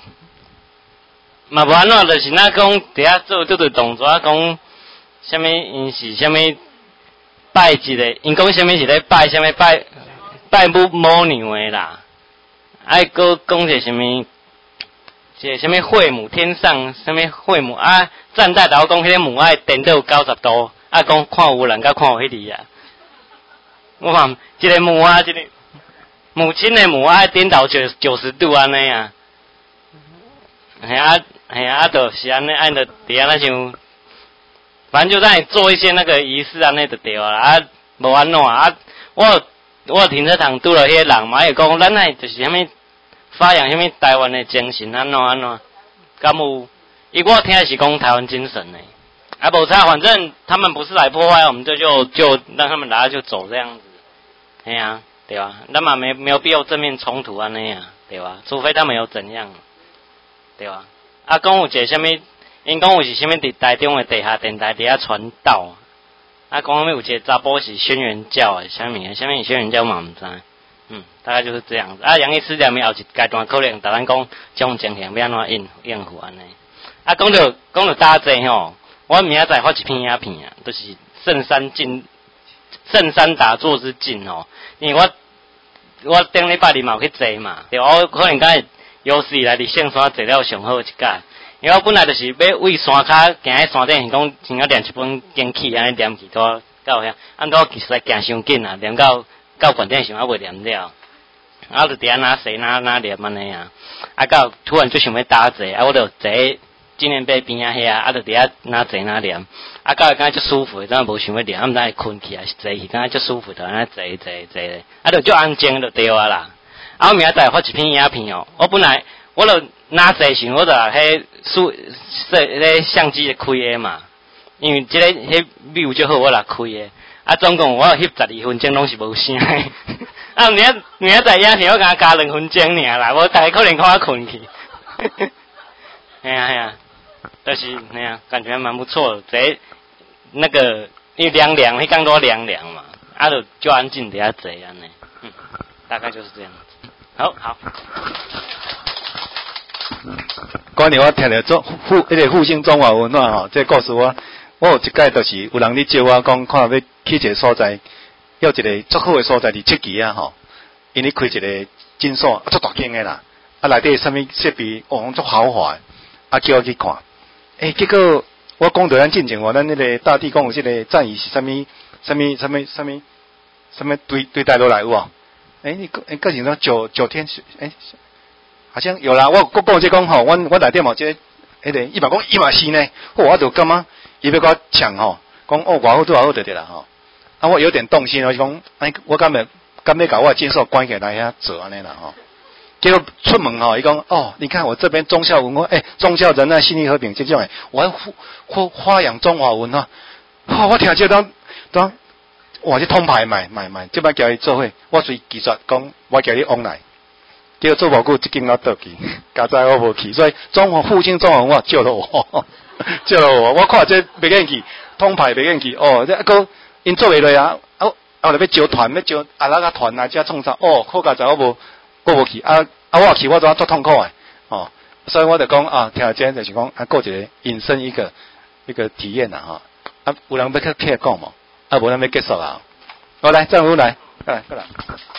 嘛无安怎，就是那讲伫遐做做做动作，讲啥物因是啥物拜一个，因讲啥物是咧拜啥物拜拜母母娘的啦。啊，搁讲者啥物，一个啥物会母天上啥物会母啊，站代头讲迄个母爱颠倒九十度，啊讲看有人甲看有迄个啊。我讲一个母啊，一个母亲的母爱颠倒九九十度安尼啊，系啊系啊，就是安尼，按着底下那像，反正就让你做一些那个仪式安尼就对啦。啊，无安怎啊？我我停车场拄了迄个人嘛，伊讲咱那就是啥物发扬啥物台湾的精神安怎安怎，敢有？伊我听的是讲台湾精神诶，啊无差，反正他们不是来破坏，我们就就就让他们来就走这样子。哎呀、啊，对吧？那么没没有必要正面冲突啊那样，对吧？除非他们有怎样，对吧？啊，讲有一个什么，因讲有是什么伫台中的地下电台底下传道，啊，讲有一个查甫是轩辕教的，啥物啊？啥物轩辕教嘛毋知，嗯，大概就是这样子。啊，杨医师了后一阶段可能，甲咱讲这种情形要安怎应应付安尼。啊，讲到讲到打坐吼，我明仔载发一篇影片啊，就是圣山进。圣山打坐之境哦，因为我我顶礼拜日嘛有去坐嘛，对，我可能敢有史以来伫圣山坐了上好一届，因为我本来就是要为山骹行喺山顶，讲先要念一本经气，安尼念去到到遐，按到其实行伤紧啊，念到到关键时还未念了，啊就伫遐哪坐哪哪念安尼啊，啊到突然就想要打坐，啊我就坐纪念碑边仔遐，啊就伫遐哪坐哪念。啊，到会感觉足舒服，当然无想要念，啊，毋知会困去还是坐去，感觉足舒服，就安尼坐坐坐咧，啊，就足安静就对啊啦。啊，我明仔载发一篇影片哦，我本来我就哪坐时，我就迄数说迄相机就开个嘛， 因为即、這個迄秒就好我来开的，啊总共我翕十二分钟拢是无声的，啊明仔明仔载影片我甲加两分钟尔啦，无大家可能看我困去。哎呀哎呀，但是哎呀，感觉蛮不错的。这那个因为凉凉，迄刚多凉凉嘛，啊就就安静伫遐坐安尼，嗯，大概就是这样子。好好。 关于我听着中复迄个复兴中华文化吼，这故事我我有一届就是有人咧招我讲，看要去一个所在，要一个足好的所在伫七期啊吼，因咧开一个诊所，足大间的啦，啊内底什么设备，哦，足豪华，啊叫我去看，诶、欸，结果我讲到咱进前话，咱迄个大地讲有即个战役是啥物啥物啥物啥物啥物对对待落来有无？诶、欸，你个诶个是说九九天诶。欸好像有啦，我我讲这讲吼，我我内底嘛这迄个，伊嘛讲伊嘛是呢，我就感觉伊要甲我抢吼，讲哦偌好拄好对对啦吼，啊我有点动心，我就讲，哎我敢要敢要甲我接受关起来遐做安尼啦吼，结果出门吼，伊讲哦，你看我这边忠孝文化，诶忠孝仁爱信义和平这种诶，我还发发扬中华文化，哦我听这当当，哇这通牌买买买，即摆叫伊做伙，我随技术讲，我叫你往来。结果做无久，即间我倒去，加在我无去，所以中华复兴中华文化救了我，救了我。我看这袂愿去，通牌袂愿去，哦，这个因做袂落啊，啊，后来要招团，要招啊那个团啊，遮创啥？哦，好加在我无，我无去，啊啊我去，我怎足痛苦诶，哦，所以我就讲啊，听这就是讲啊，过一个引申一个一个体验啦，哈，啊，有人要去听讲无？啊，无咱要结束啊，好来，丈夫来，过来，过来。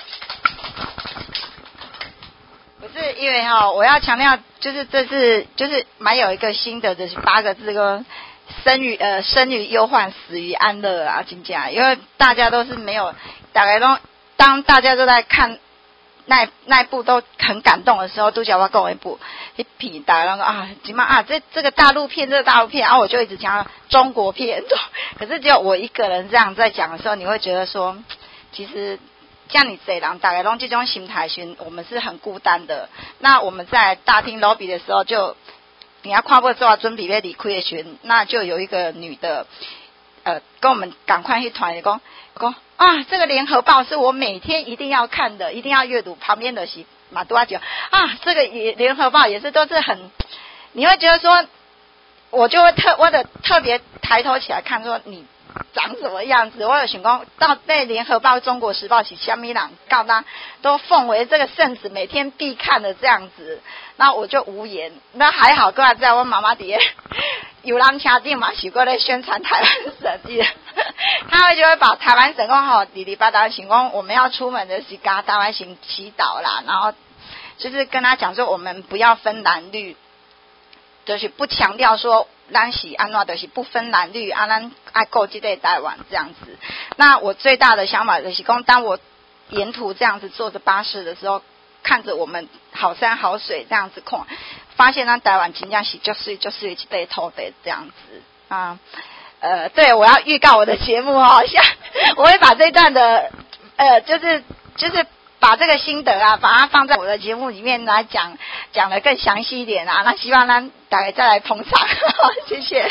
不是因为哈，我要强调，就是这次就是蛮有一个新的，就是八个字跟生于呃生于忧患，死于安乐啊，真正，因为大家都是没有，大概都当大家都在看那那一部都很感动的时候，都叫我讲一部一批大家都说啊，起码啊这这个大陆片，这个大陆片，然、啊、后我就一直讲中国片，可是只有我一个人这样在讲的时候，你会觉得说，其实。像你这人，大概拢这种心态时，我们是很孤单的。那我们在大厅 lobby 的时候就，就你要跨过之后准备要离开的时，那就有一个女的，呃，跟我们赶快去团讲讲啊，这个联合报是我每天一定要看的，一定要阅读。旁边的是马多阿九啊，这个也联合报也是都是很，你会觉得说，我就会特我的特别抬头起来看说你。长什么样子？我有想讲，到那联合报、中国时报是虾米人告他都奉为这个圣旨，每天必看的这样子，那我就无言。那还好，搁在我妈妈底下有人车顶嘛，是过来宣传台湾省，他会就会把台湾省讲好，里里巴达行讲我们要出门的是跟台湾行祈祷啦，然后就是跟他讲说，我们不要分蓝绿。就是不强调说咱是安怎，就是不分蓝绿啊，咱爱顾这个台湾这样子。那我最大的想法就是讲，当我沿途这样子坐着巴士的时候，看着我们好山好水这样子看，发现咱台湾真正是就是就是一块土地这样子啊。呃，对，我要预告我的节目哦，像我会把这段的呃，就是就是。把这个心得啊，把它放在我的节目里面来讲，讲得更详细一点啊。那希望呢，大家再来捧场，谢谢。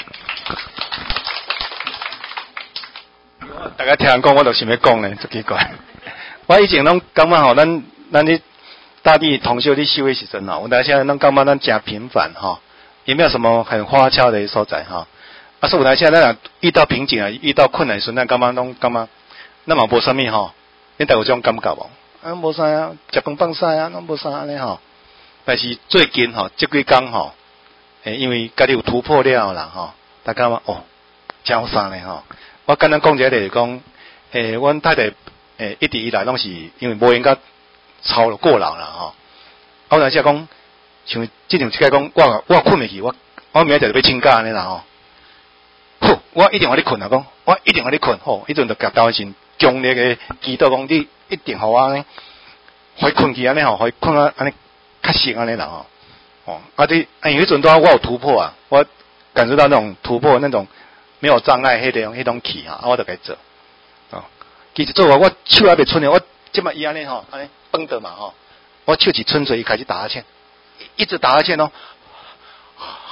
大家听人讲，我就想要讲呢，足奇怪。我以前拢感觉吼，咱咱咧大地同修咧修的时阵吼，我大现在拢感觉咱真平凡吼，也没有什么很花俏的所在哈。啊，所以我来现在咱遇到瓶颈啊，遇到困难时，咱感觉拢感觉那么无啥物吼，你大有这种感觉无？啊，无啥啊，食饭放屎啊，拢无啥安尼吼。但是最近吼，这几工吼，诶，因为家己有突破了啦吼，大家嘛哦，真有啥呢吼。我简单讲一下就是讲，诶，阮太太诶一直以来拢是因为无闲甲操了过劳啦吼。我有时讲，像即种即个讲，我我困袂去，我我明仔就要请假安尼啦吼。好，我一定互你困啊，讲我一定互你困，吼，迄阵就夹到先强烈嘅祈祷讲你。一定互我安尼，互伊困去安尼吼，互伊困啊安尼较实安尼啦吼。哦，啊对，啊因为迄阵多我有突破啊，我感受到那种突破，那种没有障碍，迄种迄种气啊，我就该做。哦，其实做我我手还袂春呢，我即摆伊安尼吼，安尼绷着嘛吼，我手一春水，伊开始打哈欠，一直打哈欠哦。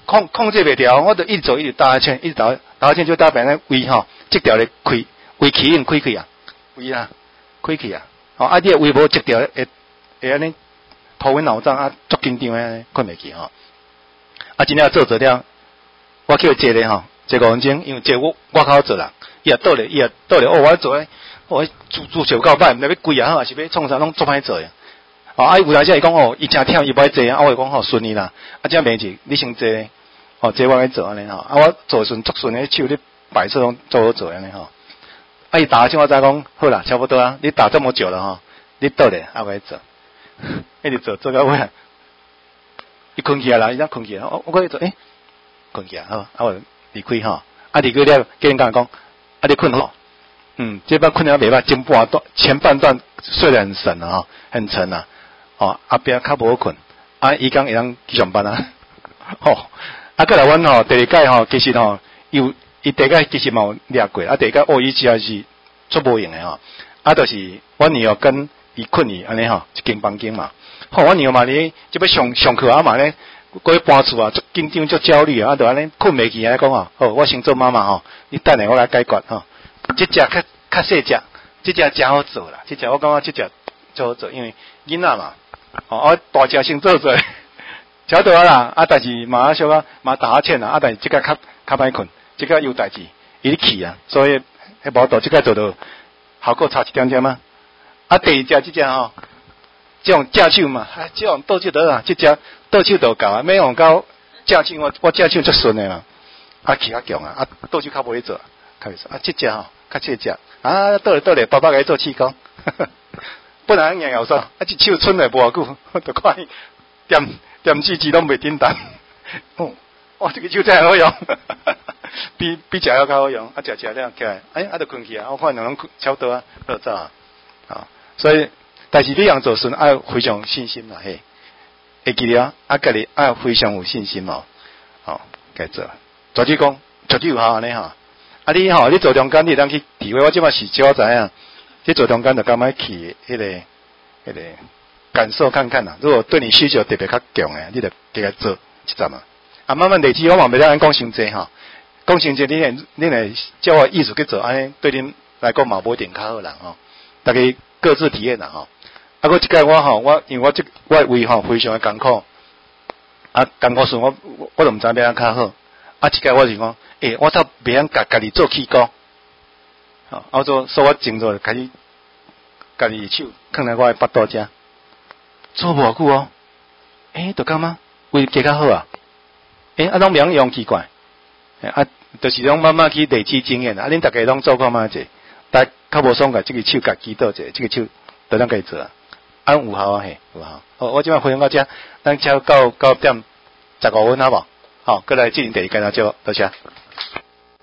控控制袂调，我就一直做一直打圈，一直打打圈就打变咧胃吼，即条咧开胃气应开去啊，胃啊开去啊，哦啊你的胃无即条会会安尼头昏脑胀啊，足紧张诶，困袂去吼。啊，真正做做了，我叫伊坐咧吼，坐五分钟，因为坐我我口做人，伊也倒咧，伊也倒咧，哦我做咧，我做做手够歹，毋知要跪啊，还是要创啥，拢做歹做诶。哦，啊，有当时伊讲哦，伊真忝，伊无爱坐啊，我会讲吼顺利啦，啊，这袂是，你先坐，哦，坐我来做安尼吼，啊，我做顺足顺诶，手咧摆设拢做好做安尼吼。啊，伊打先我再讲，好啦，差不多啊，你打这么久了吼，你倒咧，啊，我来做，一直做做到尾，伊困起来啦，伊才困起来，我我讲做，诶、欸，困起来好，啊，我离开吼，啊，离开了，跟人讲讲，啊，你困好，嗯，这班困了袂歹，前半段前半段睡得很深啊，吼，很沉啊。哦，后壁较无困，啊，伊讲会当去上班啊，吼，啊，过来阮吼第二届吼，其实吼，有伊第一届其实嘛有掠过，啊，第二届哦，伊只要是做无用诶吼，啊，就是阮女儿跟伊困伊安尼吼，一间房间嘛，吼，阮女儿嘛咧，即要上上课啊嘛咧，过去搬厝啊，足紧张足焦虑啊，啊，就安尼困袂去安尼讲吼，好，我先做妈妈吼，你等下我来解决吼，即只较较细只，即只真好做啦，即只我感觉即只最好做，因为囡仔嘛。哦，我大只先做做，晓得啊啦，啊，但是嘛小可嘛打哈欠啦，啊，但是即个较较歹困，即个有代志，伊咧去啊，所以迄无到即个做到效果差一点点嘛。啊，第二只即只吼，即种正手嘛，啊，即种倒手倒啊，即只倒手倒够啊，免用到正手我我正手足顺诶嘛，啊，气较强啊，啊，倒手较无咧做，较袂做，啊，即只吼较细只，啊，倒咧倒咧，爸爸甲伊做气功。本来硬咬手，啊！一手伸来无偌久，就看伊点点字字拢袂叮当。哦，哇！这个手真好用，比比食药较好用。啊，食食了起来，哎，啊，就困去啊！我看两人差不多啊，都走啊。啊，所以，但是你样做顺，爱非常有信心啦，嘿。会记了，啊，家己爱非常有信心哦。好，该做。绝对讲，绝对有效安尼哈。啊，你吼，你做中间，你当去体会，我即马是少知影。你做中间就干嘛去迄、那个、迄、那个感受看看啦。如果对你需求特别较强诶，你就给他做一阵嘛。啊，慢慢累积，我嘛袂当讲伤济吼。讲伤济，你来你来叫我艺术去做，安尼对恁来讲嘛无一定较好啦吼。大家各自体验啦吼。啊，我即个我吼，我因为我即我的胃吼非常诶艰苦，啊，艰苦时我我我都毋知要安较好。啊，即个我是讲，诶、欸，我倒袂晓家家己做气功。啊，我做所我静坐开始，家己手放在我的腹肚遮，做无偌久哦。诶、欸，就感觉胃加较好啊。诶、欸，啊，拢袂用奇怪，欸、啊，就是拢慢慢去累积经验啊。恁大家拢做看卖者，但较无爽快，即个手家己倒者，即个手就当家做啊。啊，有效啊嘿，有效。好，我即摆分享到遮，咱超到九点十五分好无？好，过来进行第二阶段，就多谢。